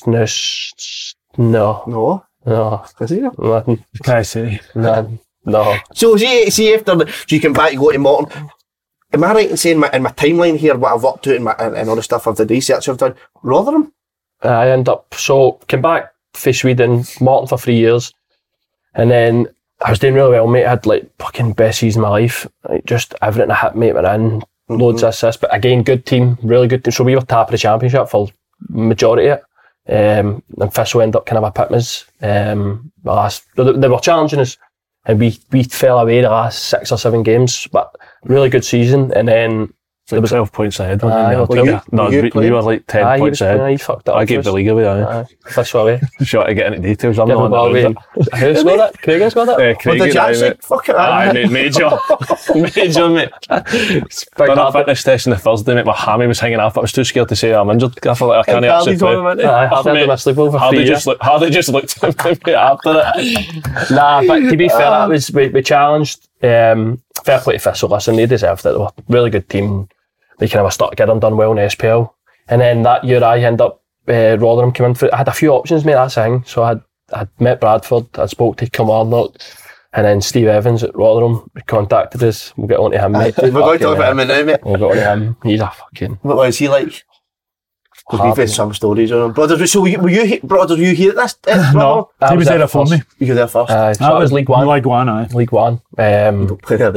No. Is he? Nothing. Can I say? None. No. So see after you come back, you go to Morton. Am I right in saying in my timeline here, what I've worked out and all the stuff I've done, research I've done, Rotherham? I end up, came back for Sweden, Morton for 3 years, and then I was doing really well, mate. I had like fucking best season of my life. Like, just everything I hit, mate, were in. Loads of assists, but again, good team, really good team. So we were top of the championship for majority of it. And Thistle ended up kind of a Pitmas. They were challenging us, and we fell away the last 6 or 7 games, but really good season. And then it was 12 points ahead. We were like 10 points ahead. He fucked up. I gave the league away. Thistle away. Sure to get into details. I'm not away. Who scored that? Craig scored that? Craig did you fuck it? Major, mate. Done a fitness test on the Thursday, mate. My hammy was hanging off. I was too scared to say I'm injured. I felt like I can't actually play. Hardy just looked at me after it. Nah, but to be fair, we challenged. Fair play to Thistle. Listen, they deserved it. They were a really good team. They kind of stuck together and done well in the SPL. And then that year I ended up Rotherham came in for. I had a few options, mate. That's the thing. So I'd met Bradford. I spoke to Kilmarnock, and then Steve Evans at Rotherham contacted us. We'll get on to him, mate. We're going to talk about him now, mate. We'll get on to him. He's a fucking. What was he like? We've had some stories on them. Brothers, so were you here at this? No, he was there before me. You were there first? So that was League One. League One, aye. League One. Don't play there,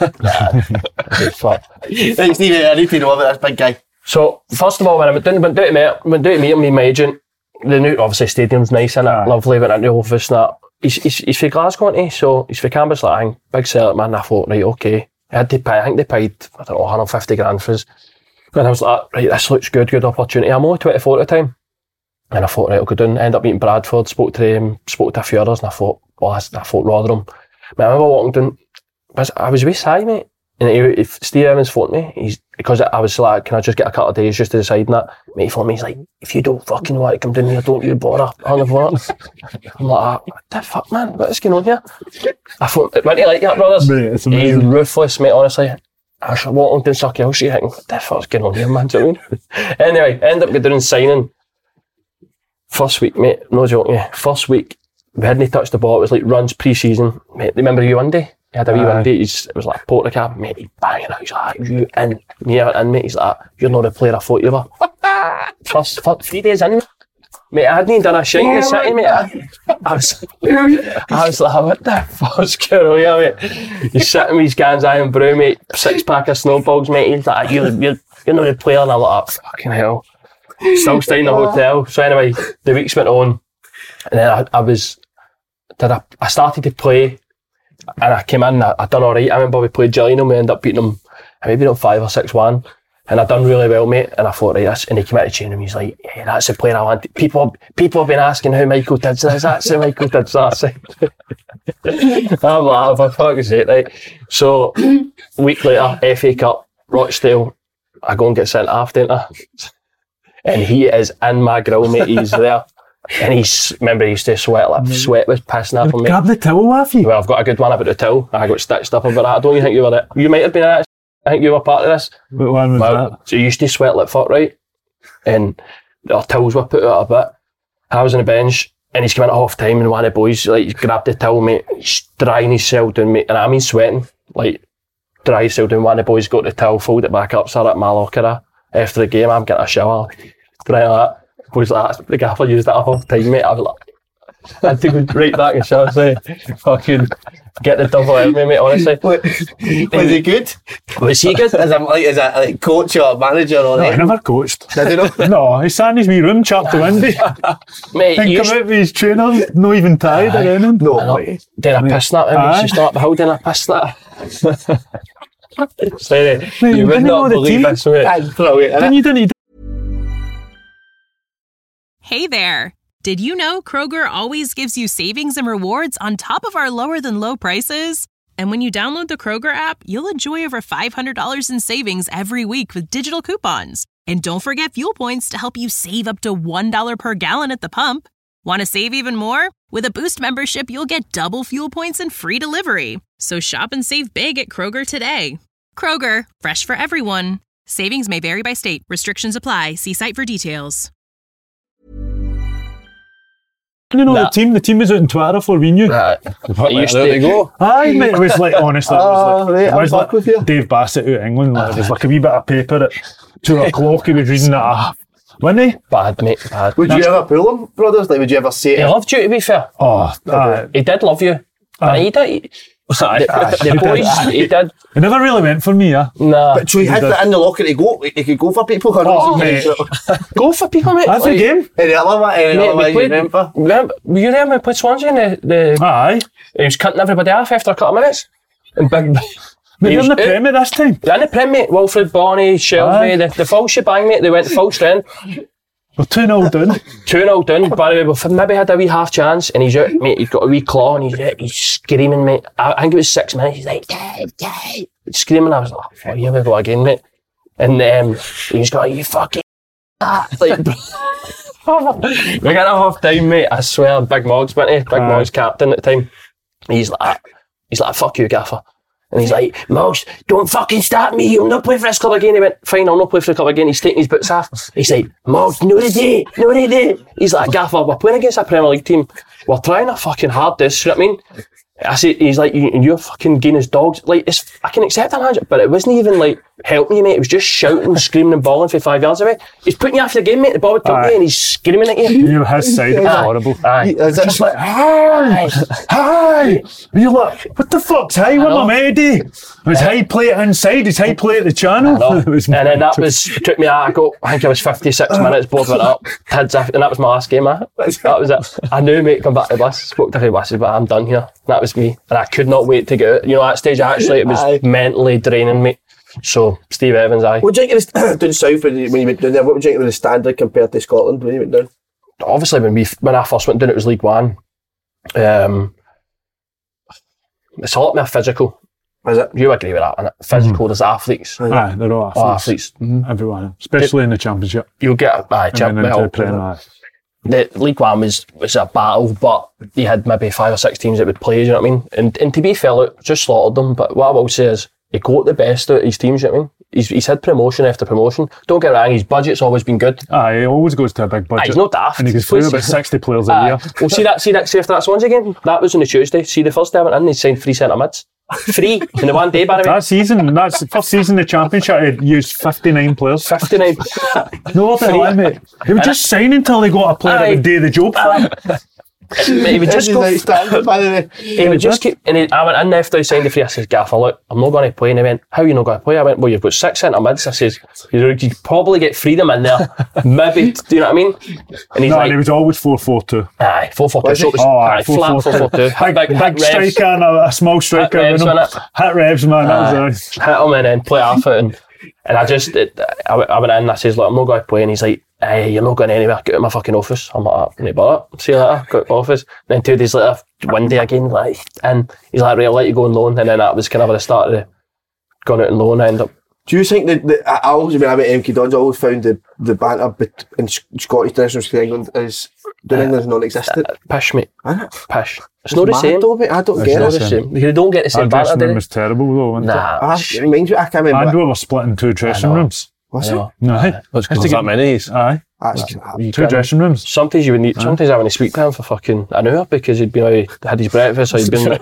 Fuck. Right, Stevie, I need to know about this big guy. So, first of all, when I went down to meet him, my agent, the new, obviously, stadium's nice, and lovely, went into the office and that. He's from Glasgow, isn't he? So, he's from Cambuslang, big Celtic man. I thought, right, okay. I think they paid, I don't know, 150 grand for us. And I was like, right, this looks good opportunity. I'm only 24 at the time. And I thought, right, I'll go down, end up meeting Bradford, spoke to a few others, and I thought Rotherham. I remember walking down, I was with Si, mate. And Steve Evans phoned me, because I was like, can I just get a couple of days just to decide that? Mate, he phoned me, he's like, if you don't fucking want to come down here, don't you bother on the phone. I'm like, what the fuck, man? What is going on here? I thought, went to like that, brothers? Mate, it's amazing. He's ruthless, mate, honestly. I was walking down Circle Street thinking, what the fuck's going on here, man? Do you know what I mean? Anyway, end up going down and signing. First week, mate, no joking. First week, we hadn't touched the ball. It was like runs pre-season. Mate, remember you one day? He had a wee windy. It was like a porter cab. Mate, he's banging out. He's like, you in? And mate, he's like, you're not the player I thought you were. First 3 days in, mate, I hadn't even done a shite in the city, mate. I was like, what the fuck's going on here, mate? He's sitting with his Gans Iron Brew, mate, 6-pack of snowballs, mate. He's like, you're not the player. And I'm like, fucking hell. Still staying in the hotel. So anyway, the weeks went on. And then I started to play. And I came in, I done alright. I remember we played Gillingham, we ended up beating them, maybe not 5 or 6-1. And I done really well, mate. And I thought, right, and he came out of the change room, he's like, hey, that's the player I want. People have been asking how Michael did this, that's how Michael did that. I'm like, for fuck's sake, right? So, a week later, FA Cup, Rochdale, I go and get sent off, don't I? And he is in my grill, mate, he's there. And remember he used to sweat was pissing off on me. Grab the towel off you. Well, I've got a good one about the towel. I got stitched up about that. I don't even think you were it. You might have been in it. I think you were part of this. What one was that? So you used to sweat like fuck, right? And our towels were put out a bit. I was on the bench and he's coming at half time and one of the boys like grabbed the towel, mate. He's drying himself down, mate. And I mean sweating. Like dry himself down. One of the boys got the towel, folded it back up, sat at my locker. After the game, I'm getting a shower. Dry like that. Was like, the gaffer used that half time, mate. I was like, I had to go right back and shower, say, fucking get the devil out of me, mate, honestly. Was he good? Was he good? As a coach or a manager or No, I never coached. Did you know? No, he sat in his wee room, chapped the windy. Mate, and come out with his trainer, not even tired or anything. No way. Then I pissed that him, he used to start the whole then I pissed that. Sorry, mate, you would not believe this, mate. That's brilliant, Then you didn't. Hey there! Did you know Kroger always gives you savings and rewards on top of our lower than low prices? And when you download the Kroger app, you'll enjoy over $500 in savings every week with digital coupons. And don't forget fuel points to help you save up to $1 per gallon at the pump. Want to save even more? With a Boost membership, you'll get double fuel points and free delivery. So shop and save big at Kroger today. Kroger, fresh for everyone. Savings may vary by state. Restrictions apply. See site for details. You know, the team was out in Twitter for we knew. There you go. Aye, mate, it was like, honestly, it was like with you. Dave Bassett out of England. Like, there's like a wee bit of paper at 2 o'clock, he was reading that. Wasn't he? Bad, mate, bad. Would you ever pull him, brothers? Like, would you ever say He loved you, to be fair. Oh, he did love you. He did. The boys, he did. It never really went for me, Nah. But so he had that in the locker to go, he could go for people. Mate. Go for people, mate. That's the game. Any other one you remember? Were you there when we played Swansea in Aye. He was cutting everybody off after a couple of minutes. And big... But you're in the Premier this time. They're in the Premier, mate. Wilfred Bonney, Shelby, the full shebang, mate. They went full strength. We're 2-0 down. 2-0 down. Barry maybe had a wee half chance and he's out, mate. He's got a wee claw and he's screaming, mate. I think it was 6 minutes. He's like, Dave. Screaming. I was like, oh, here we go again, mate. And he's got, you fucking like, we got a half time, mate. I swear, Big Moggs, wasn't he? Big Moggs captain at the time. He's like, fuck you, gaffer. And he's like, Moggs, don't fucking start me. You'll not play for this club again. He went, fine, I'll not play for the club again. He's taking his boots off. He's like, Moggs, no today. He's like, gaffer, we're playing against a Premier League team. We're trying to fucking hard this, you know what I mean? I say, he's like, you're fucking Guinness dogs. Like, I can accept a manager, but it wasn't even like, helping you, mate. He was just shouting, screaming and bawling for 5 yards away. He's putting you off your game, mate. The ball would come to you and he's screaming at you. You know, his side was horrible. It's just like, hi! And you're like, what the fuck's high with my Eddie? It was high plate inside, his high plate at the channel. And then that took me out, I think it was 56 minutes, board went up, heads off, and that was my last game, That was it. I knew, mate, come back to the bus, spoke to a few buses, but I'm done here. That was me. And I could not wait to get out. You know, at that stage, actually, it was mentally draining me. So, Steve Evans, What do you think of down south when you went down there? What would you think of the standard compared to Scotland when you went down? Obviously, when I first went down, it was League One. It's a lot more physical. Is it? You agree with that, isn't it? Physical, there's athletes. Aye, they're all athletes. Everyone, especially in the Championship. You'll get the League One was a battle, but you had maybe 5 or 6 teams that would play, you know what I mean? And to be fair, look, just slaughtered them, but what I will say is, he got the best out of his teams, you know what I mean? He's had promotion after promotion. Don't get me wrong, his budget's always been good. He always goes to a big budget. He's not daft. And he goes through about 60 players a year. Well, see after that Swansea game, that was on the Tuesday. See, the first day I went in, he signed 3 centre mids. 3 in the one day, by the way. That's the first season of the Championship, he used 59 players. 59. No, what the hell, mate? They would just sign until they got a player that would do the job for them. He would just go. He would just keep. And I went in after he signed the 3. I says, Gaffer, look, I'm not going to play. And he went, how are you not going to play? I went, well, you've got 6 centre mids. I says, you probably get 3 of them in there. Maybe, do you know what I mean? And he's he was always 4-4-2. Aye, 4-4-2. So it was flat 4-4-2. Big striker and a small striker. Hit revs, man. That was hit him and then play off it. And I just, I went in and I says, look, I'm not going to play. And he's like, hey, you're not going anywhere, get out of my fucking office. I'm like, no bother, see you later, go to the office. Then 2 days later, one day again, and he's like, right, I'll let you go on loan. And then that was kind of the start of going out on loan. I ended up. Do you think that I always, when I went to MK Dons, I always found the banter in Scottish international England is non-existent. Pish, mate. Pish. It's not the same. Though, mate. I don't get it. The same. You don't get the same banter. That dressing room was terrible though, wasn't it? It reminds me, I can't remember. And we were split in 2 dressing rooms. Was it? No. That's because there's that many. Aye. 2 dressing rooms. Sometimes you would need. Sometimes I wouldn't speak to him for fucking an hour because he'd been out, had his breakfast, or he'd been.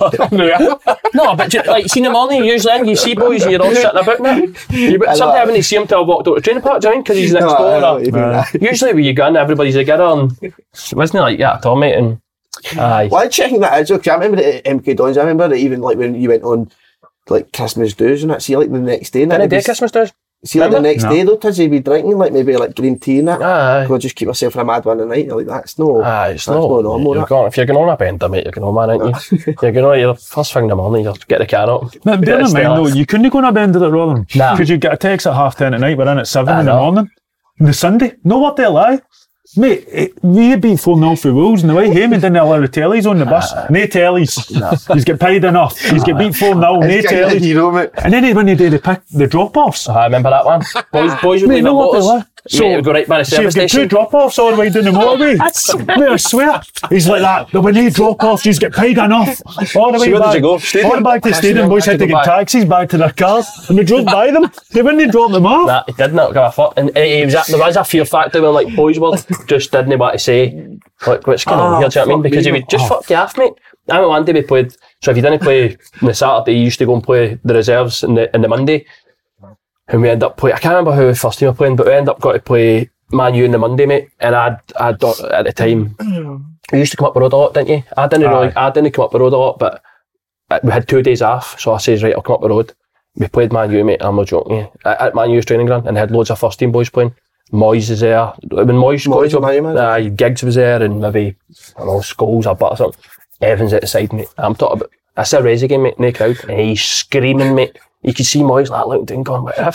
No, but like, see in the morning, usually you see boys and you're all sitting about now. Sometimes I wouldn't see him till I walked out the training park, do you know, because he's next door. Usually when you go in, everybody's together, and it wasn't like that at all, mate. And well, I'm checking that out, because I remember at MK Dons, I remember that even like when you went on like Christmas dues and that, see like the next day. Any day Christmas dues? See, like the next day though, does he be drinking like maybe like green tea and that? I'll just keep myself for a mad one a night. Like that's no. It's not normal. If you're going on a bender, mate, you're going on, man, aren't you? You're going on. You're first thing in the morning. You get the can up. But bear in mind though, you couldn't go on a bender at Rotherham because you get a text at 10:30 at night. We're in at 7 in the morning. The Sunday, no what they lie. Mate, we had been 4-0 for Wolves, and the way home, he didn't allow the tellies on the bus. No tellies. He's get paid enough. He's get beat 4-0, no tellies. And then when you do the drop-offs. I remember that one. Boys would leave at motors. So you go right by the service station. 2 drop-offs all the way down the motorway. Mate, I swear. He's like that. But when you drop off, you get paid enough. All the way back. Did you go? All the back to the stadium, boys had to get taxis back to their cars, and we drove by them. They wouldn't drop them off. Nah, he did not give a fuck. And there was a fear factor when like boys were just didn't want to say like what's going on here, do you know what I mean? Because he would just fuck you off, mate. I remember one day we played, so if you didn't play on the Saturday, you used to go and play the reserves in the Monday. And we ended up playing, I can't remember who the first team we were playing, but we ended up got to play Man U on the Monday, mate. And I at the time, you used to come up the road a lot, didn't you? I didn't come up the road a lot, but we had 2 days off, so I says, right, I'll come up the road. We played Man U, mate, I'm not joking you, at Man U's training ground, and they had loads of first team boys playing. Moyes is there. When Moyes Giggs was there, and maybe, I don't know, Scholes or Butt or something. Evans at the side, mate. I'm talking about, I said Resi game, mate, in the crowd, and he's screaming, mate. You could see Moyes like looking down, going, what the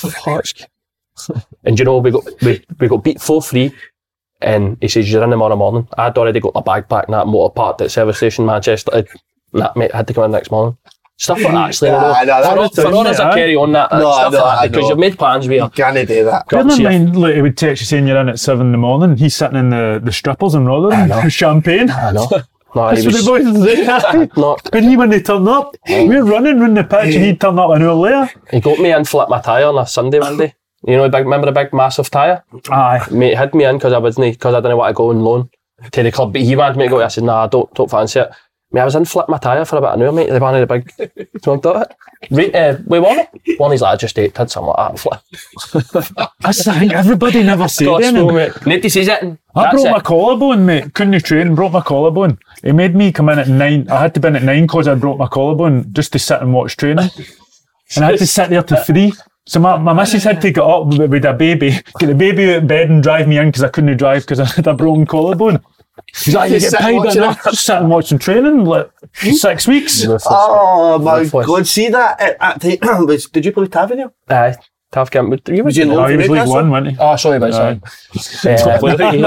fuck? And you know, we got beat 4-3, and he says, you're in tomorrow morning. I'd already got my bag packed in that motor parked at service station, Manchester. That, mate, I had to come in next morning. Stuff like that, actually. For us, I carry on that. Stuff like that, because you've made plans with you. Can't do that. Bear in mind, like, he would text you saying you're in at 7 in the morning. He's sitting in the strippers in Rotherham, champagne. I know. No, that's what the boys do. And when they turn up, we're running around the pitch, and he'd turn up an hour later. He got me in, flipped my tyre on a Sunday, Monday. You know, remember the big, massive tyre? Aye. Mate, had me in because I didn't want to go on loan to the club, but he wanted me to go. I said, nah, don't fancy it. Mate, I was in Flip My Tyre for about an hour, mate. They wanted a big... Do you want to do it? We won it. Warnie's like, I just ate, had something like that. Flip. That's the thing, everybody never said anything. Nobody says it. I broke my collarbone, mate. Couldn't train, broke my collarbone. He made me come in at 9. I had to be in at 9 because I broke my collarbone just to sit and watch training. And I had to sit there till 3. So my missus had to get up with a baby, get the baby out of bed and drive me in because I couldn't drive because I had a broken collarbone. He's like, you get paid enough. Just sat and watching training like 6 weeks. Oh my God! See that at the did you play Tavernier? Aye, Tav Kemp. Was he in He was League One, wasn't he? Oh, sorry about that.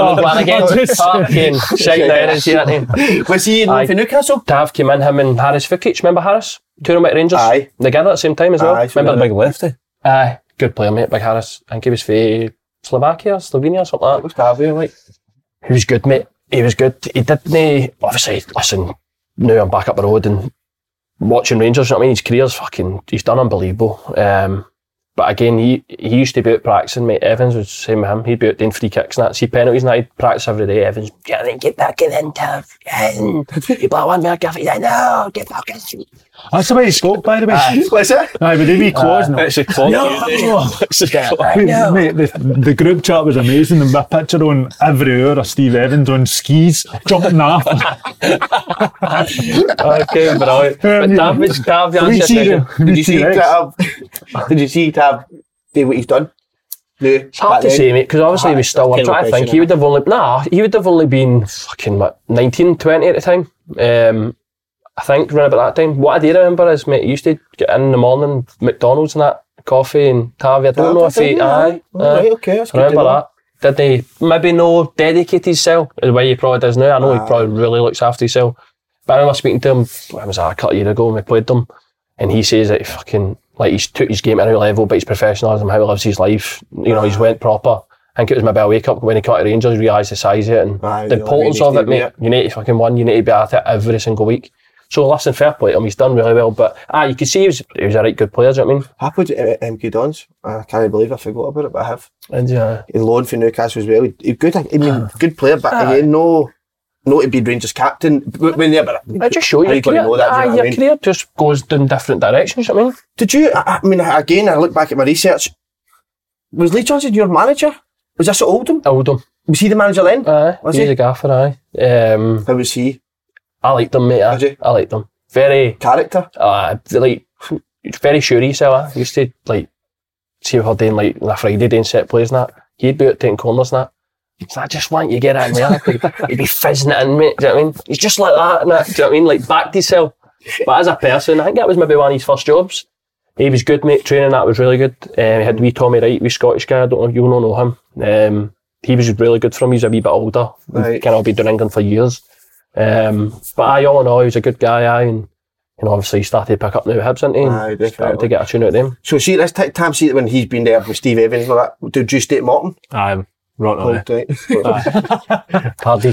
Was he in for Newcastle? Tav came in, him and Harris Fukic. Remember Harris? Two of them at Rangers. Aye. Together at the same time as well. Aye, remember The big lefty. Aye, good player, mate. Big Harris. I think he was for Slovakia, Slovenia, something like that. What's Tavernier like? He was good, mate. He was good. He didn't, obviously, listen, now I'm back up the road and watching Rangers, you know what I mean? His career's fucking, he's done unbelievable. But again, he used to be out practicing, mate. Evans was the same with him. He'd be out doing free kicks and that, see penalties and that. He'd practice every day. Evans, get back in, Tav. You blow one back, he's like, no, get back in. That's the way he spoke, by the way. What's it? Aye, with the wee claws. It's a clock. Mate, the group chat was amazing. And my picture on every hour of Steve Evans on skis, jumping off. Okay, brilliant. But Tav, Did you see Tav do what he's done? No, it's hard to say, mate, because obviously he was still, I'm trying to think, he would have only been fucking, 19, 20 at the time. I think around about that time. What I do remember is, mate, he used to get in the morning, McDonald's and that, coffee and Tavi. I don't know if he... Aye. Right, okay, that's good. I remember that. Did he maybe no dedicate himself the way he probably does now? I know he probably really looks after himself. But I remember speaking to him, when was that, a couple of years ago when we played them, and he says that he fucking, like, he's took his game to a new level, but his professionalism, how he lives his life, you know, he's went proper. I think it was maybe a wake up when he came to Rangers, realised the size of it and the importance of it, mate. You need to fucking win, you need to be at it every single week. So listen, fair play to him, he's done really well, but you can see he was a right good player, do you know what I mean? Happened at MK Dons. I can't believe I forgot about it, but I have. And he loaned for Newcastle as well. He's good, I mean, good player, but again, no to be Rangers captain. When I just show you, your career just goes in different directions, you know what I mean? Did you, I mean, again, I look back at my research, was Lee Johnson your manager? Was this at Oldham? Oldham. Was he the manager then? Aye, he was a gaffer, aye. How was he? I liked them, mate. I liked them. Very character. Very sure of himself. I used to see if I doing like on a Friday doing set plays and that. He'd be out taking corners and that. So I just want you to get in there. He'd be fizzing it in, mate. Do you know what I mean? He's just like that and that. Do you know what I mean? Like back to himself. But as a person, I think that was maybe one of his first jobs. He was good, mate. Training that was really good. He had wee Tommy Wright, wee Scottish guy. I don't know if you'll know him. He was really good for him. He's a wee bit older. Right. Kind of been doing England for years. But all in all, he was a good guy, and obviously he started to pick up now Hibs, didn't he? Started to get a tune out of them. So see, this time, see when he's been there with Steve Evans and all that, did you stay at Morton? Aye, right on it. Hardy's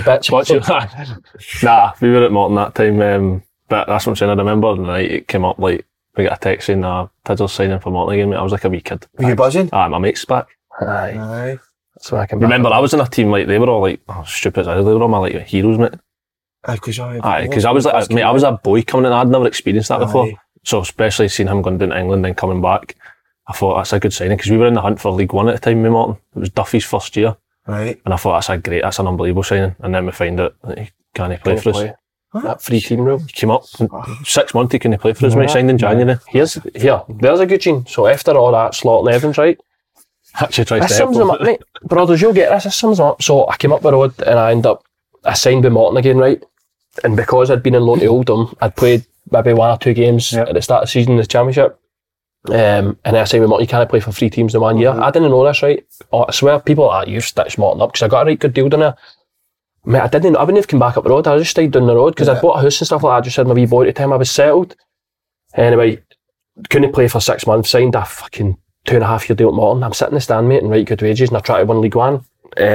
bitch. Nah, we were at Morton that time, but that's what I'm saying, I remember the night it came up, like, we got a text saying, Tidger's signing for Morton again, mate. I was like a wee kid. Were you buzzing? Aye, my mate's back. Aye. So I can remember, I was in a team, like, they were all like, stupid, they were all my, like, heroes, mate. Because I was like, mate, I was a boy coming in, I'd never experienced that before. So especially seeing him going down to England and coming back, I thought that's a good signing, because we were in the hunt for League One at the time with Morton. It was Duffy's first year. Right. And I thought that's an unbelievable signing. And then we find out that he can't play for us. That free team rule. He came up, 6 months he couldn't play for us, mate, signed in January. There's a good gene. So after all that, Slot and Evans, right? Actually tries this to help sums them up, mate. Brothers, you'll get this. This sums them up. So I came up the road and I signed with Morton again, right? And because I'd been in loan to Oldham, I'd played maybe 1 or 2 games at the start of the season in the Championship. And then I signed with Morton, you can't play for 3 teams in 1 year. I didn't know this, right? I swear, people are like, you've stitched Morton up, because I got a right good deal down there. Mate, I wouldn't have come back up the road, I just stayed down the road, because I'd bought a house and stuff like that. I just had my wee boy at the time, I was settled. Anyway, couldn't play for 6 months, signed a fucking 2.5 year deal at Morton. I'm sitting in the stand, mate, and right good wages, and I try to win League One.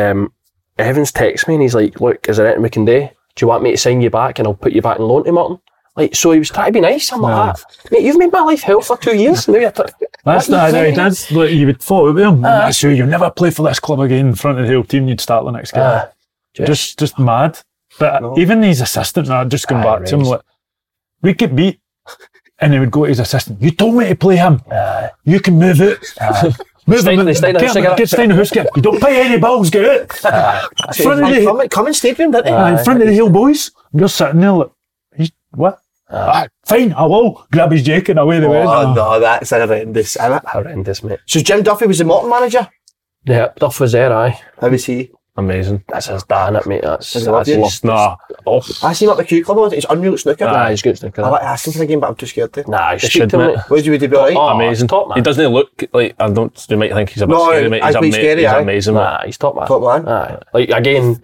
Evans texts me and he's like, look, is there anything we can do? Do you want me to sign you back and I'll put you back in loan to Morton? Like, so he was trying to be nice. I'm like, mate, you've made my life hell for 2 years. That's the idea. That's like, you would follow with him. That's who, you'll never play for this club again in front of the whole team. You'd start the next game. Just mad. But even his assistant, just going back to him, like, we'd get beat, and he would go to his assistant. You told me to play him. You can move it. Move him. Get Steinhouse. You don't pay any bills. Get out. Come in stadium, didn't he? In front of the Hill boys. You're sitting there like, what? Fine, I will. Grab his jacket and away they went. Oh no, that's horrendous, isn't it? Horrendous, mate. So Jim Duffy was the Morton manager? Yeah, Duff was there, aye. How was he? Amazing. That's his dad, it, mate. That's Nah. I seen him at the Q Club. It's unreal at snooker. Nah, he's good at snooker. I like asking for a game, but I'm too scared to. Nah, he's should, speak to him, mate. mate. Would you be alright? Amazing. Top man. He doesn't look like, you might think he's a bit scary, mate. He's amazing. Nah, he's top man. Top man. Aye. Like, again,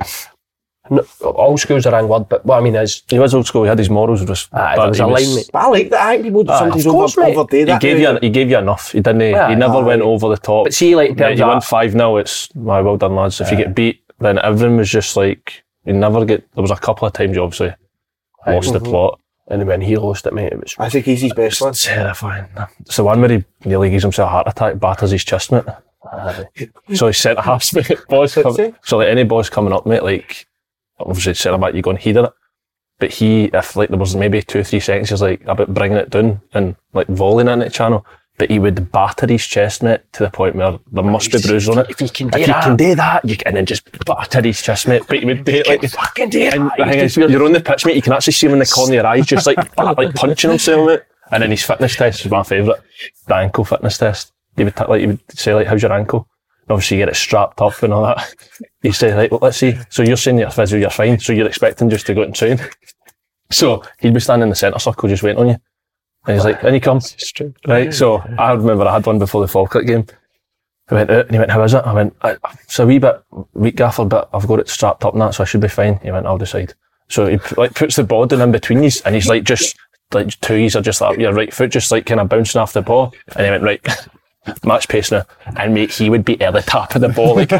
all schools are wrong word, but what I mean is... He was old school, he had his morals. There was a line, mate. But I like that. I think people sometimes overdo that. He gave you enough. He didn't. He never went over the top. But see, like, in terms you of... won 5-0, it's, well done, lads. If you get beat, then everyone was just like, you never get... There was a couple of times you obviously lost the plot. And when he lost it, mate, it was... I think he's his best one. Terrifying. It's the one where he nearly gives himself a heart attack, batters his chest, mate. So he's centre-half, mate. So like any boys coming up, mate, like, obviously centre-back, you go and header it. But if like there was maybe 2-3 seconds, he's like about bringing it down and like volleying it in the channel. But he would batter his chest, mate, to the point where there must be bruises on it. If you can do that, and then just batter his chest, mate. But he would do it like... fucking do And the thing is, you're on the pitch, mate, you can actually see him in the corner of your eyes, just like punching himself, mate. And then his fitness test was my favourite. The ankle fitness test. He would say, like, how's your ankle? And obviously you get it strapped up and all that. He'd say, like, well, let's see. So you're saying you're fine, so you're expecting just to go out and train. So he'd be standing in the centre circle just waiting on you. And he's like, in he comes. Right, so I remember I had one before the Falkirk game. I went out and he went, how is it? I went, it's a wee bit weak, Gaffer, but I've got it strapped up and that, so I should be fine. He went, I'll decide. So he like puts the ball down in between you and he's like, just like 2 E's are just like your right foot, just like kind of bouncing off the ball. And he went, right, match pace now. And mate, he would be early tapping the ball, like,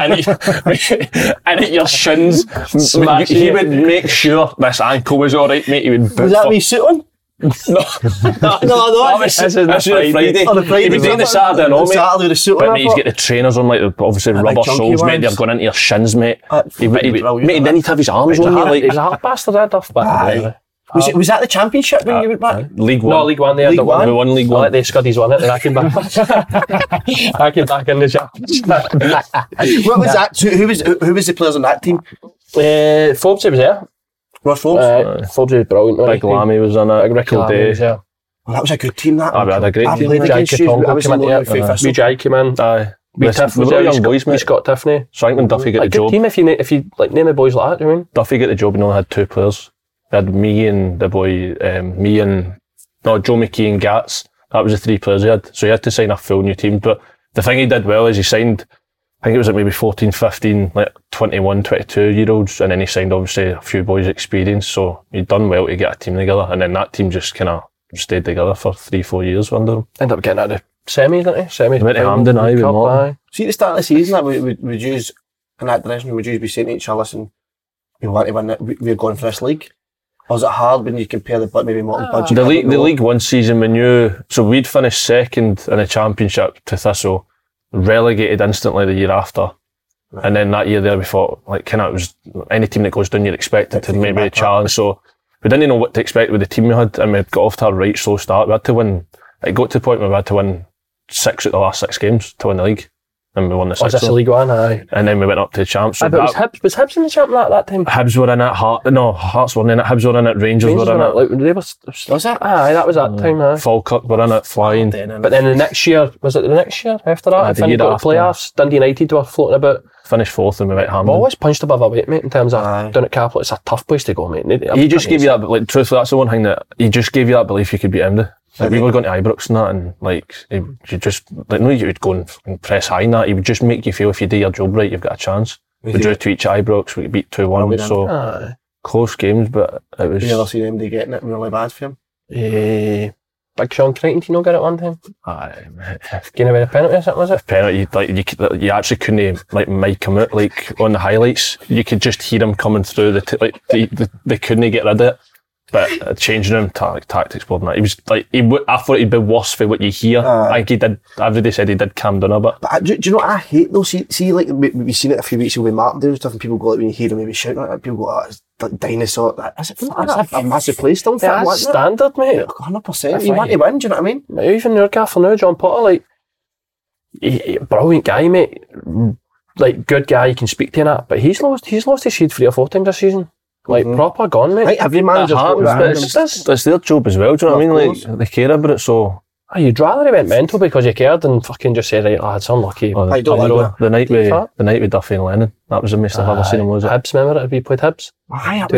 and at your shins. He would make sure this ankle was alright, mate. He would was that me suit on? No. That's Friday. On the Friday. He was doing the Saturday and all, mate. Saturday, the suit but mate, he's got the trainers on, like, obviously rubber soles, mate. They're going into your shins, mate. He didn't have his arms on, mate. He's a half bastard, that Duff back in the day. Was that the championship when you went back? League One. No, League One there. We won League One. I let the Scuddies won it, and I came back. I came back in the championship. What was that? Who was the players on that team? Forbes was there. Ross Forbes? Forbes was brilliant. Big Lammy was on it. Rick O'Day. Well, that was a good team, that. We had a great team. I was in the BJ came in. Aye. We were young boys, mate. Scott Tiffany. So I think when Duffy got the job... team if you like name the boys like that, do you mean? Duffy got the job and only had 2 players. We had me and the boy, Joe McKee and Gats. That was the 3 players he had. So he had to sign a full new team. But the thing he did well is he signed, I think it was like maybe 14, 15, like 21, 22 year olds. And then he signed obviously a few boys' experience. So he'd done well to get a team together. And then that team just kind of stayed together for 3-4 years under him. Ended up getting out of the semis, didn't he? Semis. Went to Hampden, aye, with Morton. See, at the start of the season, would you, in that direction, would you be saying to each other, listen, we want to win it, we're going for this league? Or was it hard when you compare maybe Morton's budget? The League One season, so we'd finished second in the championship to Thistle, relegated instantly the year after. Right. And then that year there we thought, like, kind of, it was any team that goes down you're expected to maybe challenge. So we didn't know what to expect with the team we had, and we got off to a right slow start. We had to win, it got to the point where we had to win 6 out of the last 6 games to win the league. And we won the 6th. Was this the League One? Aye. And then we went up to the champs. So was Hibs in the champ that time? Hibs were in it. Hearts were in it. Hibs were in it. Rangers were in it. Was that? Aye, that was that time. Aye. Falkirk were in it, flying. But then the next year, was it the next year after that? The year after playoffs, Dundee United were floating about. Finished 4th and we went Hampden. Always punched above our weight, mate, in terms of down at Capital. It's a tough place to go, mate. He just gave you that, like, truthfully, that's the one thing that he just gave you that belief you could beat him. Like, we were going to Ibrox and that, and like, you just, like, no, you would go and press high and that. He would just make you feel if you do your job right, you've got a chance. We drew to each Ibrox, we beat 2-1, so close games, but it was. You ever seen MD getting it really bad for him? Big Sean Crichton, did you not get it one time? Aye, Getting away a penalty or something, was it? Penalty, like, you actually couldn't, like, mic him out, like, on the highlights. You could just hear him coming through they couldn't get rid of it. But changing room tactics board and that. He was like, I thought he'd be worse for what you hear. I think he did. Everybody said he did calm down a bit. But do you know what I hate though? See, like we've seen it a few weeks ago with Martindale and stuff, and people go like when you hear him maybe shouting like that, people go, it's like dinosaur. That's a massive play still. Yeah, that's standard, mate. 100%. You want to win, do you know what I mean? Even your gaffer now, John Potter, like, brilliant guy, mate. Like, good guy, you can speak to that. But he's lost his head 3 or 4 times this season. Like, proper gone, mate. Like, every manager's got that. It's their job as well, do you know what I mean? Like, they care about it, so... You'd rather he went mental because you cared and fucking just said, right, lads, unlucky. I don't like the night with Duffy and Lennon, that was the most I've ever seen him lose it. Hibs, remember it? We played Hibs. Aye,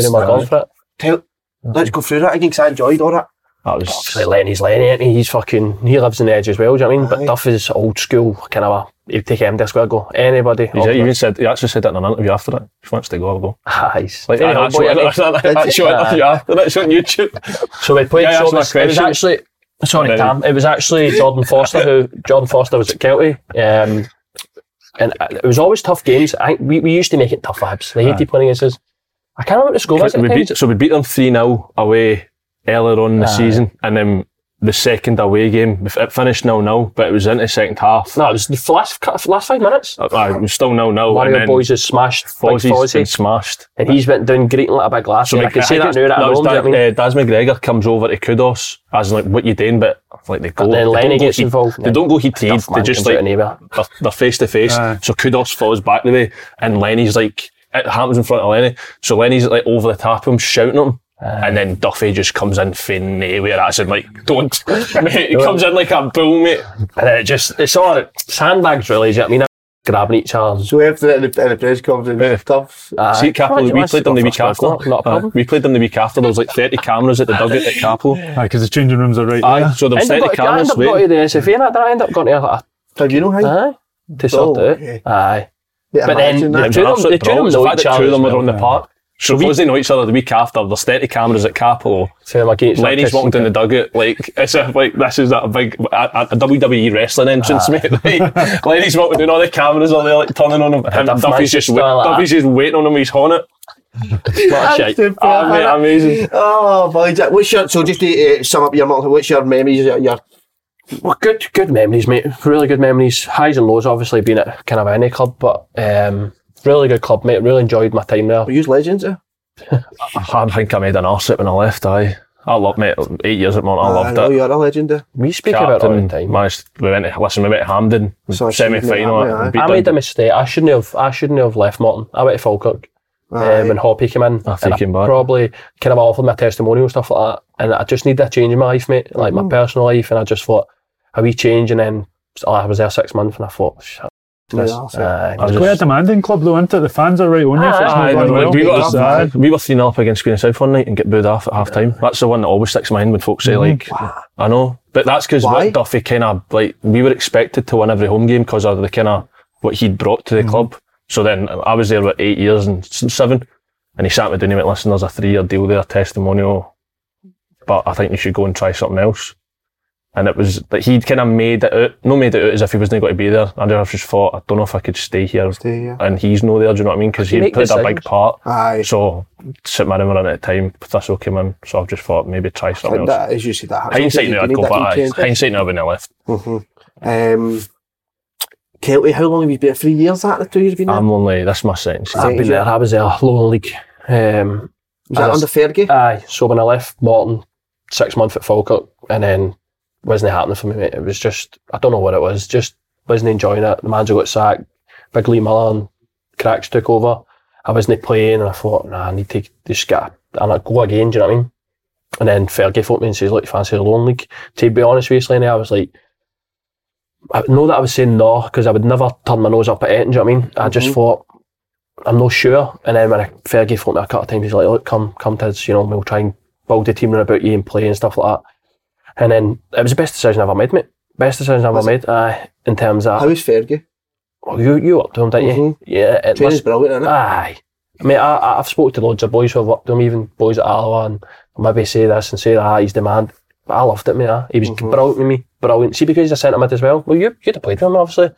Let's go through that again, because I enjoyed all that. That was... Obviously, Lenny's Lenny, ain't he? He lives on the edge as well, do you know what I mean? But Duffy's old school, kind of he'd take him to square go. Anybody. He actually said that in an interview after it. He wants to go, I'll go. He's like, actual interview after that, it's on YouTube. So we played, it was actually... Sorry, Tam. It was actually Jordan Foster Jordan Foster was at Kelty. And it was always tough games. We used to make it tough for Hibs. They hated playing against us. I can't remember what the score was at the time. We beat them 3-0 away earlier on in the season, and then the second away game, it finished 0-0, but it was into the second half. No, it was the last 5 minutes. It was still 0-0. Mario Boys has smashed Fozzie's smashed. And he's went down greeting like a big glass. So I can say that now at home. Daz McGregor comes over to kudos, as in like, what you doing, but like they go. But then Lenny gets involved. They don't go heat to heat, they just like, they're face to face. So kudos falls back the way, and Lenny's like, it happens in front of Lenny. So Lenny's like over the top of him, shouting at him. And then Duffy just comes in from nowhere. I said, like, don't, mate. He comes in like a bull, mate. And then it's all sandbags, really. Do you know what I mean? Grabbing each other. So after in the press conference, tough. See, Capel, we played them the week after. Not a problem. We played them the week after. There was like 30 cameras at the dugout at Capel. Because the changing rooms are right there. So there was 30 cameras. I ended up going to the SFA and I ended up going to a tribunal, to sort it out. Aye. But then the two of them know each other. Two of them were on the park. So because they know each other the week after, there's 30 cameras at Capel. Lenny's walking down the dugout like this is a big a WWE wrestling entrance, mate. Like, Lenny's walking down, all the cameras are there like turning on him. Duffy's just waiting on him. He's on it. What a shite. Mate, amazing. Oh boy, so just to sum up what's your memories? Well, good memories, mate. Really good memories. Highs and lows, obviously, being at kind of any club, but really good club, mate. Really enjoyed my time there. Were you legends, I think I made an arse when I left, I loved, mate, 8 years at Morton, I loved it. You're a legend, We speak about it all the time. We went to Hampden, semi-final. I made a mistake. I shouldn't have left Morton. I went to Falkirk when Hoppy came in. After he came back. Probably kind of offered my testimonial and stuff like that. And I just needed a change in my life, mate, like my personal life. And I just thought, a wee change. And then I was there 6 months and I thought, it's quite a demanding club though, isn't it? The fans are right on you if it's not going well. We were 3-0 up against Queen of South one night and get booed off at half time. That's the one that always sticks in my mind when folks say I know, but that's because Duffy kind of like, we were expected to win every home game because of the kind of what he'd brought to the club. So then I was there about 8 years and 7, and he sat me down and went, listen, there's a 3-year deal there, testimonial, but I think you should go and try something else. And it was like he'd kind of made it out as if he wasn't going to be there. And I just thought, I don't know if I could stay here. And he's no there, do you know what I mean? Because he played a big part. Aye. So, St Mirren were in at the time, Thistle came in, so I've just thought maybe try something else. As you said, that hindsight now I'd go back. Hindsight now when I left. Kelty, how long have you been? 3 years that? The 2 years been there? I'm only, this is my second season. I've been there, I was there, lower league. Was that under Fergie? Aye, so when I left Morton, 6 months at Falkirk, and then wasn't happening for me, mate. It was just, I don't know what it was, just wasn't enjoying it. The manager got sacked, Big Lee Miller and Cracks took over. I wasn't playing and I thought, I need to just go again, do you know what I mean? And then Fergie phoned me and says, look, you fancy the Lone League? To be honest with you, Slaney, I was like, I know that I was saying no, because I would never turn my nose up at anything, do you know what I mean? I just thought, I'm not sure. And then when Fergie phoned me a couple of times, he's like, look, come to us, we'll try and build a team around about you and play and stuff like that. And then it was the best decision I've ever made, mate. Best decision I've ever made, in terms of... How was Fergie? Well, you up to him, didn't you? Yeah. Training's brilliant, isn't it? Aye. I mean, I've spoken to loads of boys who have worked with him, even boys at Alloa, and maybe say this and say that, he's demand. But I loved it, mate. He was brilliant with me. Brilliant. See, because he's a centre mid as well. Well, you'd have played with him, obviously.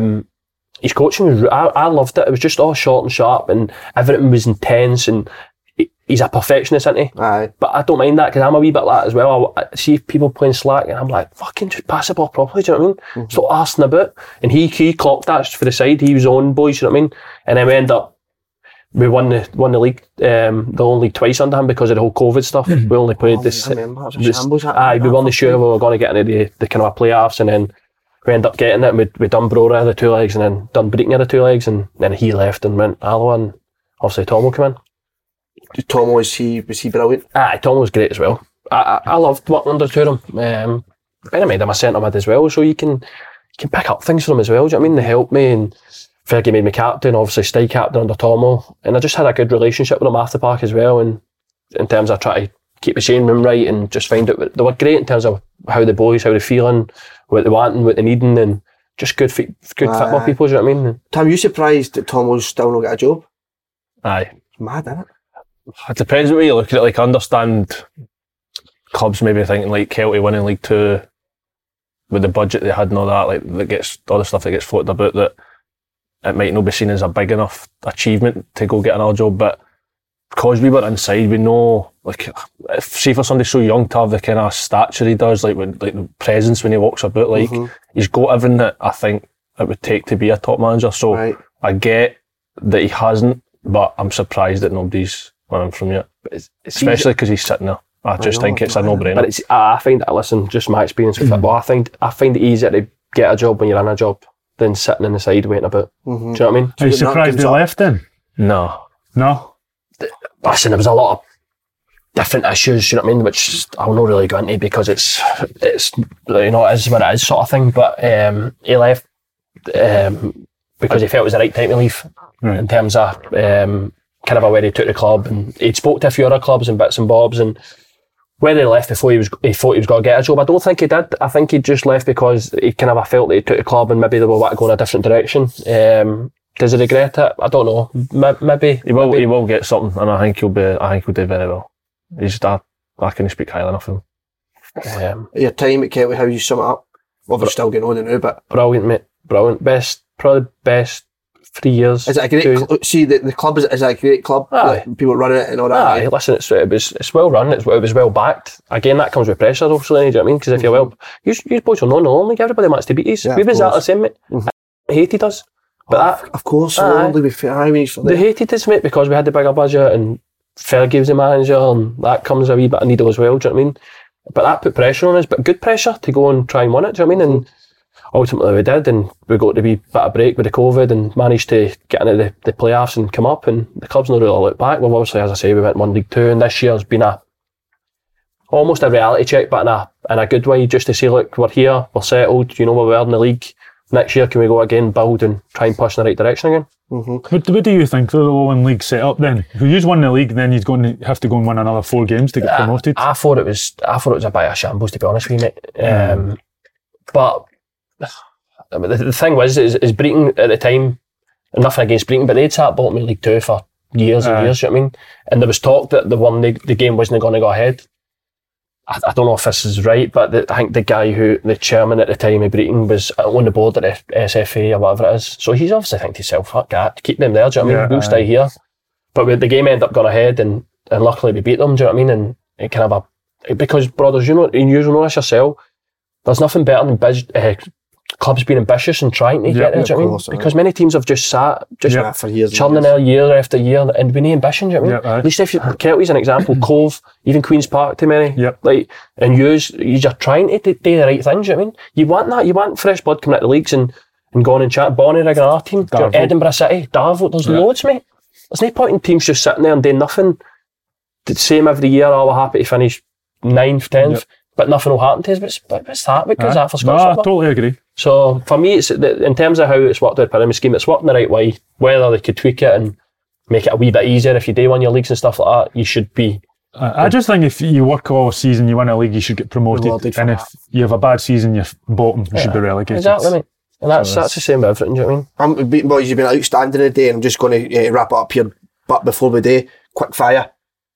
His coaching was... I loved it. It was just all short and sharp, and everything was intense, and he's a perfectionist, isn't he? Aye. But I don't mind that because I'm a wee bit like that as well. I see people playing slack and I'm like, fucking just pass the ball properly, do you know what I mean? Stop arsing about. And he clocked that for the side. He was on, boys, you know what I mean? And then we end up, we won the league, the only twice under him because of the whole COVID stuff. We only played this. We weren't sure we were going to get into the kind of playoffs, and then we ended up getting it. And we done Brora the 2 legs, and then done Breaking the 2 legs, and then he left and went Alloa, and obviously Tomo came in. Tomo, was he brilliant? Tomo was great as well. I loved working under two of them. Bear in mind I'm a centre mid as well, so you can pick up things from them as well. Do you know what I mean? They helped me, and Fergie made me captain, obviously stay captain under Tomo, and I just had a good relationship with them after the park as well, and in terms of trying to keep the changing room right and just find out, they were great in terms of how they're feeling, what they want and what they needing, and just good football people, do you know what I mean? Tom, you surprised that Tomo's still not got a job? Aye. It's mad, isn't it? It depends what you look at it. Like, I understand clubs maybe thinking like Kelty winning League 2 with the budget they had and all that, like that gets all the stuff that gets floated about, that it might not be seen as a big enough achievement to go get another job, but because we were inside, we know, like, see for somebody so young to have the kind of stature he does, like the presence when he walks about, like he's got everything that I think it would take to be a top manager. So I get that he hasn't, but I'm surprised that nobody's winning from yet, especially because he's sitting there. I just think it's a no-brainer. But I find that, listen, just my experience with football, I find it easier to get a job when you're in a job than sitting on the side waiting about. Do you know what I mean? Are you surprised they left then? No. Listen, there was a lot of different issues, you know what I mean, which I'll not really go into because it's you know, it is what it is sort of thing, but he left because he felt it was the right time to leave, in terms of kind of a way he took the club, and he'd spoke to a few other clubs and bits and bobs, and whether he left before he thought he was going to get a job, I don't think he did. I think he just left because he kind of felt that he took the club and maybe they were want to go in a different direction. Does he regret it? I don't know. Maybe he will get something, and I think he'll do very well. He's I can speak highly enough of him. Your time at Kelty, how you sum it up? Well, we're still getting on now, but brilliant, mate. Brilliant. Probably best 3 years. Is it a great? See, the club is it a great club? Like, people running it and all that. Aye, listen, it's well run. It was well backed. Again, that comes with pressure, obviously. Do you know what I mean? Because if you're well, you boys are non league. Everybody wants to beat you. Yeah, we was exactly the same, mate. I hated us, but of course, they hated us, mate, because we had the bigger budget and Fergie was the manager, and that comes a wee bit of needle as well. Do you know what I mean? But that put pressure on us, but good pressure to go and try and win it. Do you know what I mean? And ultimately we did, and we got to be a bit of break with the COVID and managed to get into the playoffs and come up, and the club's not really looked back. Well, obviously, as I say, we went one League 2, and this year's been almost a reality check, but in a good way, just to say, look, we're here, we're settled, you know where we are in the league. Next year, can we go again, build and try and push in the right direction again? What do you think of the Lowland League set up then? If you won the league, then you're going to have to go and win another 4 games to get promoted. I thought it was a bit of a shambles, to be honest with you, mate. But I mean, the thing was, is Breaton at the time, and nothing against Breaton, but they'd sat bottom of League 2 for years and years, you know what I mean? And there was talk that the game wasn't going to go ahead. I don't know if this is right, but I think the chairman at the time of Breaton was on the board at the SFA or whatever it is. So he's obviously thinking to himself, fuck that, keep them there, do you know what I mean? We'll stay here. But the game ended up going ahead, and luckily we beat them, do you know what I mean? And it kind of because, brothers, you know this yourself, there's nothing better than clubs being ambitious and trying to get there, do you know what I mean? Because many teams have just sat for years, churning there year after year, and we need ambition, do you know what I mean? At least if Kelty's an example, Cove, even Queen's Park to many, like, and you're trying to do the right things, do you know what I mean? You want that, you want fresh blood coming out of the leagues and going and chat. Bonnie rigging our team, Edinburgh City, Darvo, there's loads, mate. There's no point in teams just sitting there and doing nothing. The same every year, we're happy to finish 9th, 10th, but nothing will happen to us. What's that? What goes that for Scottish football? I totally agree. So for me, it's in terms of how it's worked out the pyramid scheme, it's worked in the right way. Whether they could tweak it and make it a wee bit easier if you do win your leagues and stuff like that, you should be. I just think if you work all season, you win a league, you should get promoted. And if you have a bad season, you're bottom, you should be relegated. Exactly, mate. And that's the same with everything, do you know what I mean? Boys, you've been outstanding today, and I'm just going to wrap it up here. But before we do, quick fire.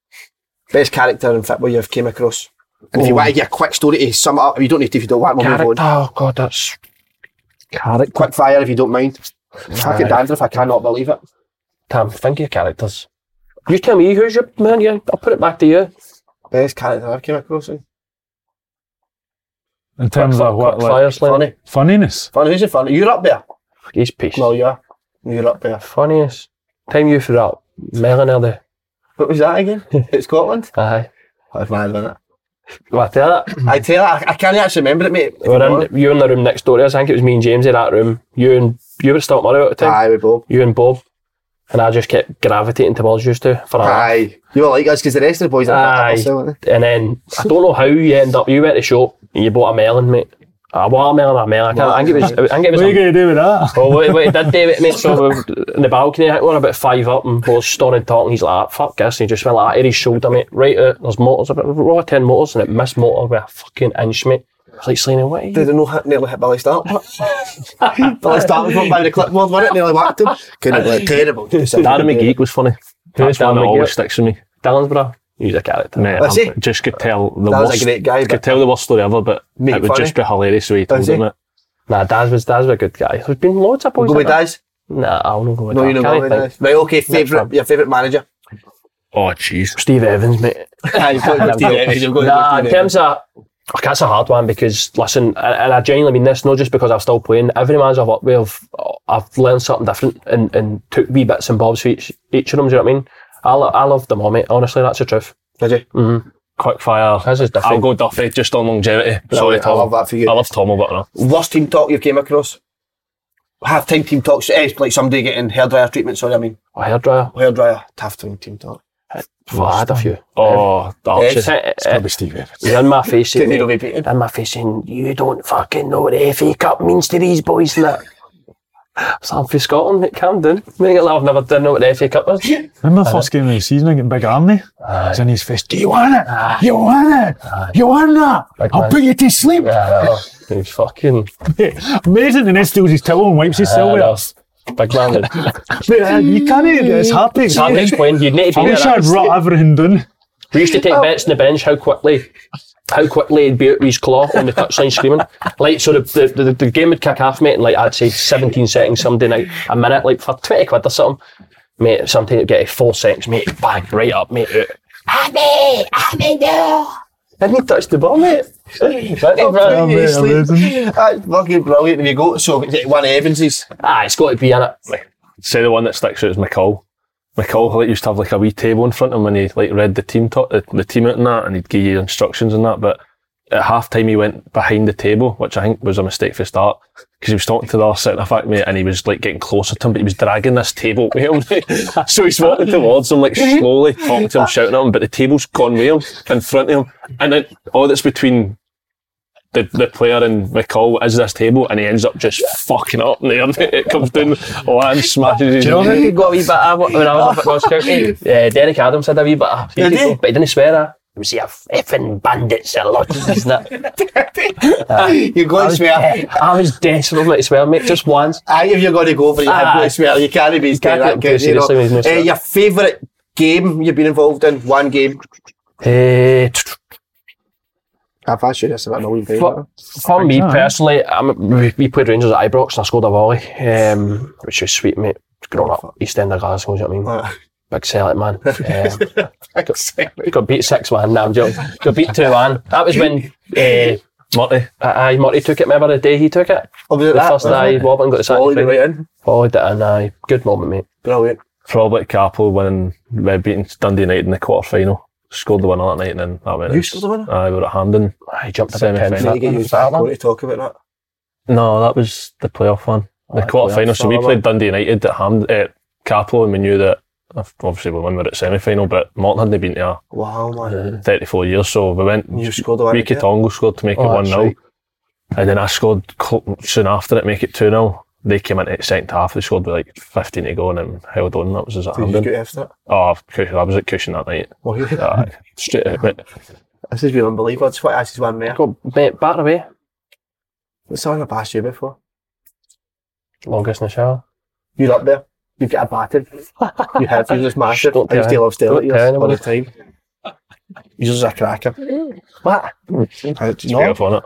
Best character in football you've came across. And if you want to get a quick story to sum it up, you don't need to if you don't want to move on. Oh God, that's character. Quick fire if you don't mind. Fucking dandruff, I cannot believe it. Tam, think of your characters. You tell me, who's your man? Yeah, I'll put it back to you. Best character I've came across. In terms of what, like, Funny. funniness? Funny, who's your funny? You're up there. He's piece. No, you're up there. Funniest time you threw that melon there. What was that again? At Scotland? Aye. That's mad, wasn't it? Well, I tell that. I tell you, I can't actually remember it, mate. You were in the room next door to us. I think it was me and James in that room. You were still at Murray at the time. Aye, with Bob. You and Bob. And I just kept gravitating towards you two for a laugh. Aye. You were like us because the rest of the boys are weren't they? And then, I don't know how you end up, you went to the shop and you bought a melon, mate. A watermelon or a melon. I think it was. What are you going to do with that? Well, what he did do it, mate, so we were in the balcony, I think we were about 5 up and we were storing talking, he's like, fuck this, and he just went like that, his shoulder, mate, right out, there's motors, about row of 10 motors, and it missed motor with a fucking inch, mate. I was like, Slaney, what are you? Did it nearly hit Billy Stark? Billy Stark was by the clipboard, wasn't it? Nearly whacked him. Couldn't have terrible. Darren McGeek was funny. That's one that always sticks with me. Dylan's brother. He's a character. Mate, I just could tell the That was worst. a great guy. Could tell the worst story ever, but Make it would funny. just be hilarious the way he told Was he? it. Nah, Daz was a good guy. There's been loads of boys Go like with that. Daz? Nah, I'll not go with No, that. you know Can't go with think. Daz. Right, okay, your favourite manager? Oh, jeez. Steve Evans, mate. Nah, in terms of, that's a hard one because, listen, and I genuinely mean this, not just because I'm still playing, every manager I've worked with, I've learned something different and took wee bits and bobs for each of them, do you know what I mean? I love them all, mate, honestly, that's the truth. Did you? Mm-hmm. Quick fire. His is different. I'll go Duffy, just on longevity. Sorry, I Tom. love that for you. I love Tom a bit now. Worst team talk you've came across? Half-time team talk, like somebody getting hairdryer treatment, sorry, I mean. A hairdryer. Hairdryer, half-time team talk. Well, I had a few. Oh, Archie. It's got to be Steve Evans. He's in my face saying, Didn't need to be beaten. in my face saying, you don't fucking know what the FA Cup means to these boys and that. So I'm from Scotland, mate, calm down. I've never done know what the FA Cup is. Remember the first game of the season against Big Army? He's in his face. Do you want it? You want it? You want that? I'll put you to sleep. He's fucking... Amazing. And then steals his towel and wipes his silhouette. Big man. You can't do it. It's hard to It's hard to explain. You'd need to I be wish there. I'd wrote everything down. We used to take bets on the bench, how quickly he'd be out with his claw on the touchline screaming. Like, so the game would kick off, mate, and like I'd say 17 seconds, somebody night, a minute, like for 20 quid or something. Mate, something would get 4 seconds, mate, bang, right up, mate, out. Ahmed, no! Didn't he touch the ball, mate? That's fucking brilliant. If you go, so it's one of Evans's. It's got to be in it. Say the one that sticks out is McCall. McCall used to have like a wee table in front of him when he like read the team the team out and that, and he'd give you instructions and that. But at half time he went behind the table, which I think was a mistake for start, because he was talking to the other centre back mate, and he was like getting closer to him, but he was dragging this table with him. So he's walking towards him, like slowly talking to him, shouting at him, but the table's gone with him in front of him, and then all that's between the player and McCall is this table, and he ends up just fucking up in the air. It comes down, and smashes his. Do you know who got a wee bit of when I was up at Ross County? Derek Adams had a wee bit of. But he didn't swear. It was effing bandits a lot, isn't it? You're going to swear. I was desperate to swear, mate, just once. If you're going to go for it, you have to swear. You can't be scared that good, you know. Your favourite game you've been involved in? One game? I've asked you this about no For me personally, we played Rangers at Ibrox and I scored a volley, which was sweet, mate. Growing up East End of Glasgow, you know what I mean? Big Celtic man. Got beat 6-1. No, I'm joking. Got beat 2-1. That was when Murty took it. Remember the day he took it? Was it the first day Wobbin got the sack. Volleyed right in. Volleyed it in. Good moment, mate. Brilliant. Probably Capel when we beating Dundee United in the quarter final. Scored the winner that night, and then that went. You scored the winner? We were at Hampden. He jumped a bit 10 Did you get used to talk about that? No, that was the playoff one. The quarter final. So we played Dundee United at Capel, and we knew that obviously we were at semi-final, but Morton hadn't been there. Wow, man. 34 years, so we went. You scored the winner. Ricky Tongo scored to make it 1-0, right. And then I scored soon after it, make it 2-0. They came into the second half, they scored with like 15 to go and then held on. That was as at Hampden. Did you get after it? Oh, I was at Cushion that night. Oh, you? Straight out, mate. This has been unbelievable. I just want to ask you one more. Go, mate, batter away. What's something I've asked you before? Longest in the shower. You're up there. You've got a battered. You have. You're just massive. I used to love staring at you all the time. You're just a cracker. What? Off on it.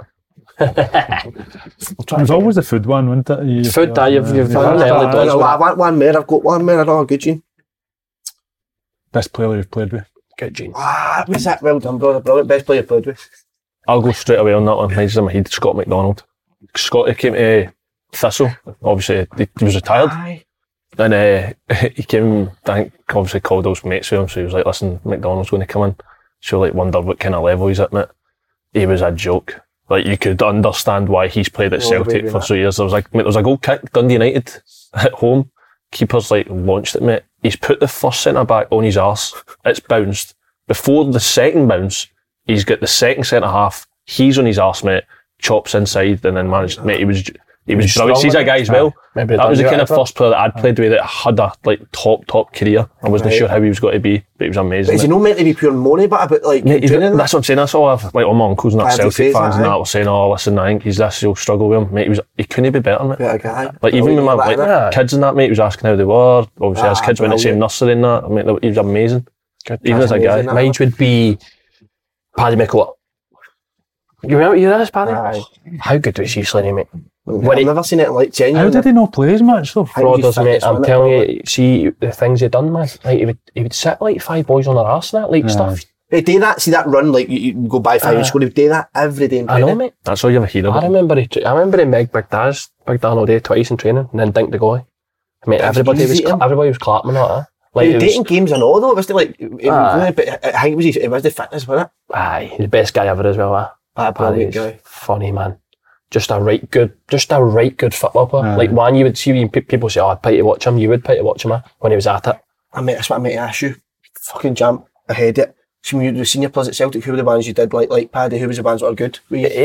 It was always the food one, wasn't it? Food, you've done early doors. I want one more. I've got one more. I don't know how good you. Best player you've played with? Good Gene. Was that well done, brother? Brilliant. Best player you played with? I'll go straight away on that one. Mine's in my head, Scott McDonald. Scotty came to Thistle. Obviously, he was retired. Aye. And he came, I think, obviously Caldwell's mates with him, so he was like, listen, McDonald's going to come in. So like wondered what kind of level he's at, mate. He was a joke. Like, you could understand why he's played at Celtic for so years. There was a goal kick, Dundee United, at home. Keeper's like launched it, mate. He's put the first centre back on his arse. It's bounced. Before the second bounce, he's got the second centre half. He's on his arse, mate. Chops inside and then managed. Mate, he was brilliant. He's a guy as well. Maybe that was the kind of first player that I'd played with that had a like top career. I wasn't sure how he was going to be, but he was amazing. But is he not meant to be pure money, but about like training? That's what I'm saying. That's all I've like all my uncles and that Celtic fans and that were saying, oh listen, I think he'll struggle with him. Mate, he couldn't be better, mate. Better guy. Like even with my kids and that, mate, he was asking how they were. Obviously his kids went to the same nursery and that. I mean, he was amazing. Good. Even as a guy. Mine would be Paddy McCullough. You remember this, Paddy? Aye. How good was he, Slaney, mate? I've never seen it like genuine. How did he not play his match though? Frauders, mate. I'm telling you, see the things he done, man. Like he would sit like 5 boys on their arse and that, like stuff. He'd do that, see that run, like you go by 5 and score, he'd do that every day in training. I know, mate. That's all you ever hear about. I remember he Meg Big Dan all day twice in training and then dinked the goalie. I mean, everybody was clapping at that. Like he was dating games and all though, it was like, but I think it was the fitness, wasn't it? Aye, he's the best guy ever as well, Brilliant guy. Funny, man. Just a right good football player. Like one you would see when people say, oh, I'd pay to watch him, you would pay to watch him when he was at it. That's what I meant to ask you. Fucking jump ahead it. So when you were the senior players at Celtic, who were the ones you did like Paddy, who was the ones that were good?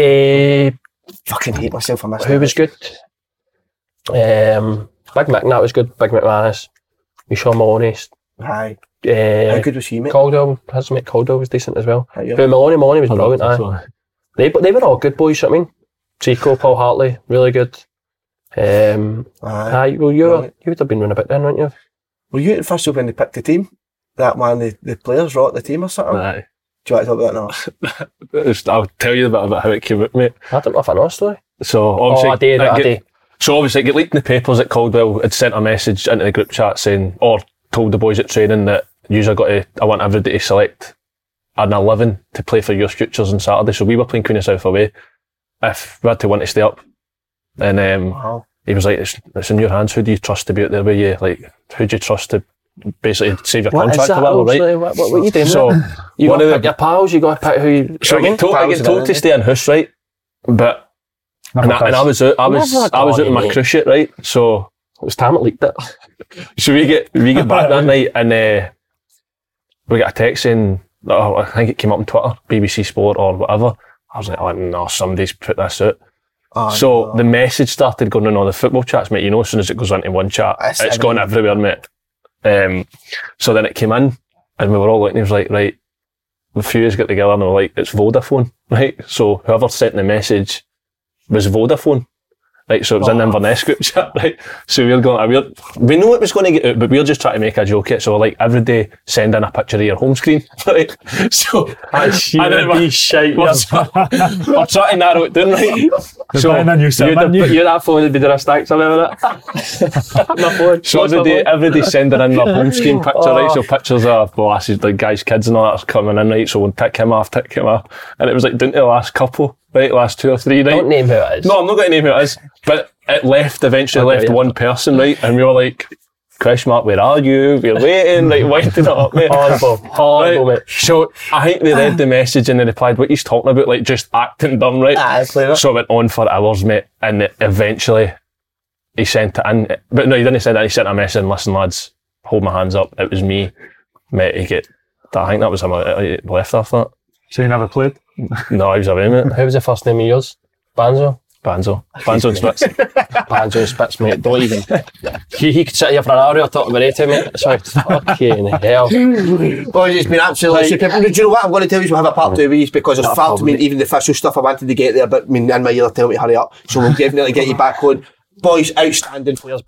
Fucking hate myself for missing. Who was good? Big Mick, that was good. Big McManus. Michelle Maloney. Aye. How good was he, mate? His mate Caldwell was decent as well. Aye, yeah. But Maloney was brilliant, aye. They were all good boys, I mean. Chico, Paul Hartley, really good. Aye, well, you would have been running about then, wouldn't you? Were you at first when they picked the team? That man, the players wrote the team or something? Aye. Do you want to talk about that now? I'll tell you a bit about how it came out, mate. I don't know if I know a story. So obviously, I did. So obviously, it got leaked in the papers that Caldwell had sent a message into the group chat saying, or told the boys at training that I want everybody to select an 11 to play for your futures on Saturday. So we were playing Queen of South away. If we had to want to stay up, and he was like, "It's in your hands. Who do you trust to be out there with you? Like, who do you trust to basically save your contract or whatever, right?" What are you doing? So you got to pick your pals. You got to pick who you. So I get told to stay in house, right? But and I was out. I was out in my cruise ship, right? So it was time it leaked it. So we get back that night, and we got a text saying, I think it came up on Twitter, BBC Sport or whatever. I was like, oh no, somebody's put this out. The message started going on all the football chats, mate. You know, as soon as it goes into one chat, it's gone everywhere, mate. So then it came in, and we were all looking, he was like, right, the few of us got together and we were like, it's Vodafone, right? So whoever sent the message was Vodafone. Right, so it was in the Inverness group chat, right? So we know it was going to get out, but we were just trying to make a joke it. So we're like, every day send in a picture of your home screen, right? So we're trying to narrow it down, right? So you're that phone would be doing a stack something like that. My phone. So every day sending in their home screen picture, right? So pictures of lasses, like guys' kids and all that's coming in, right? So we'll tick him off, and it was like down to the last couple. Right, last 2 or 3, right? Don't name who it is. No, I'm not going to name who it is. But it eventually left one person, right? And we were like, question mark, where are you? We're waiting, like, winding it up, mate. Horrible, mate. So I think they read the message and they replied, what he's talking about, like, just acting dumb, right? So it went on for hours, mate. And eventually he sent it in. But no, he didn't send it in. He sent a message and listen, lads, hold my hands up. It was me. Mate, I think that was him. He left after that. So you never played? No, he was away, mate. Who was the first name of yours? Banzo and Spitz. Banjo and Spitz, mate. Don't even. He could sit here for an hour talking about it, mate. Sorry, fucking hell. Boys, it's been absolutely super. Do you know what? I'm going to tell you, we'll have a part 2 weeks because it's far to me, even the official stuff I wanted to get there, but in my ear, tell me to hurry up. So we'll definitely get you back on. Boys, outstanding players.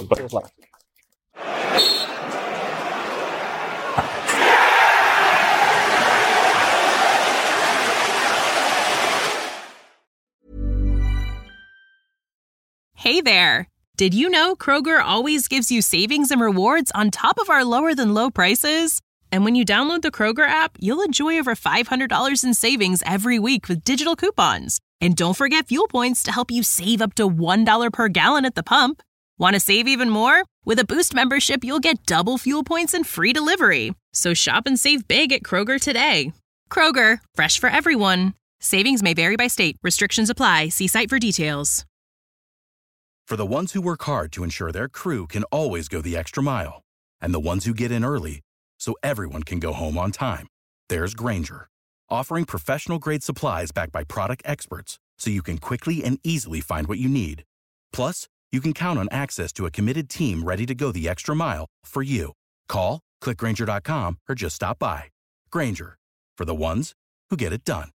Hey there! Did you know Kroger always gives you savings and rewards on top of our lower-than-low prices? And when you download the Kroger app, you'll enjoy over $500 in savings every week with digital coupons. And don't forget fuel points to help you save up to $1 per gallon at the pump. Want to save even more? With a Boost membership, you'll get double fuel points and free delivery. So shop and save big at Kroger today. Kroger, fresh for everyone. Savings may vary by state. Restrictions apply. See site for details. For the ones who work hard to ensure their crew can always go the extra mile, and the ones who get in early so everyone can go home on time, there's Grainger, offering professional-grade supplies backed by product experts so you can quickly and easily find what you need. Plus, you can count on access to a committed team ready to go the extra mile for you. Call, click Grainger.com, or just stop by. Grainger, for the ones who get it done.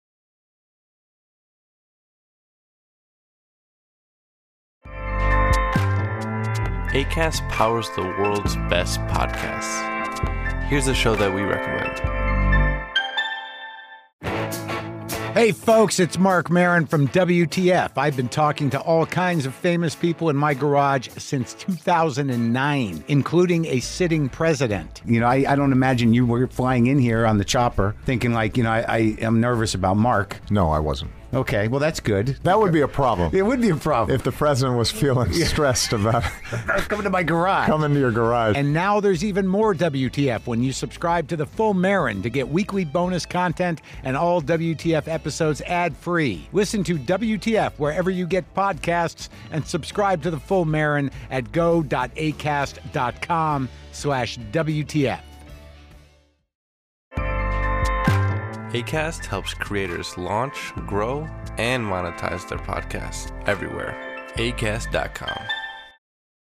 Acast powers the world's best podcasts. Here's a show that we recommend. Hey folks, it's Mark Maron from WTF. I've been talking to all kinds of famous people in my garage since 2009, including a sitting president. You know, I don't imagine you were flying in here on the chopper thinking like, you know, I am nervous about Mark. No, I wasn't. Okay, well, that's good. That would be a problem. It would be a problem. If the president was feeling stressed about coming to my garage. Coming to your garage. And now there's even more WTF when you subscribe to The Full Marin to get weekly bonus content and all WTF episodes ad-free. Listen to WTF wherever you get podcasts and subscribe to The Full Marin at go.acast.com/WTF. Acast helps creators launch, grow, and monetize their podcasts everywhere. Acast.com.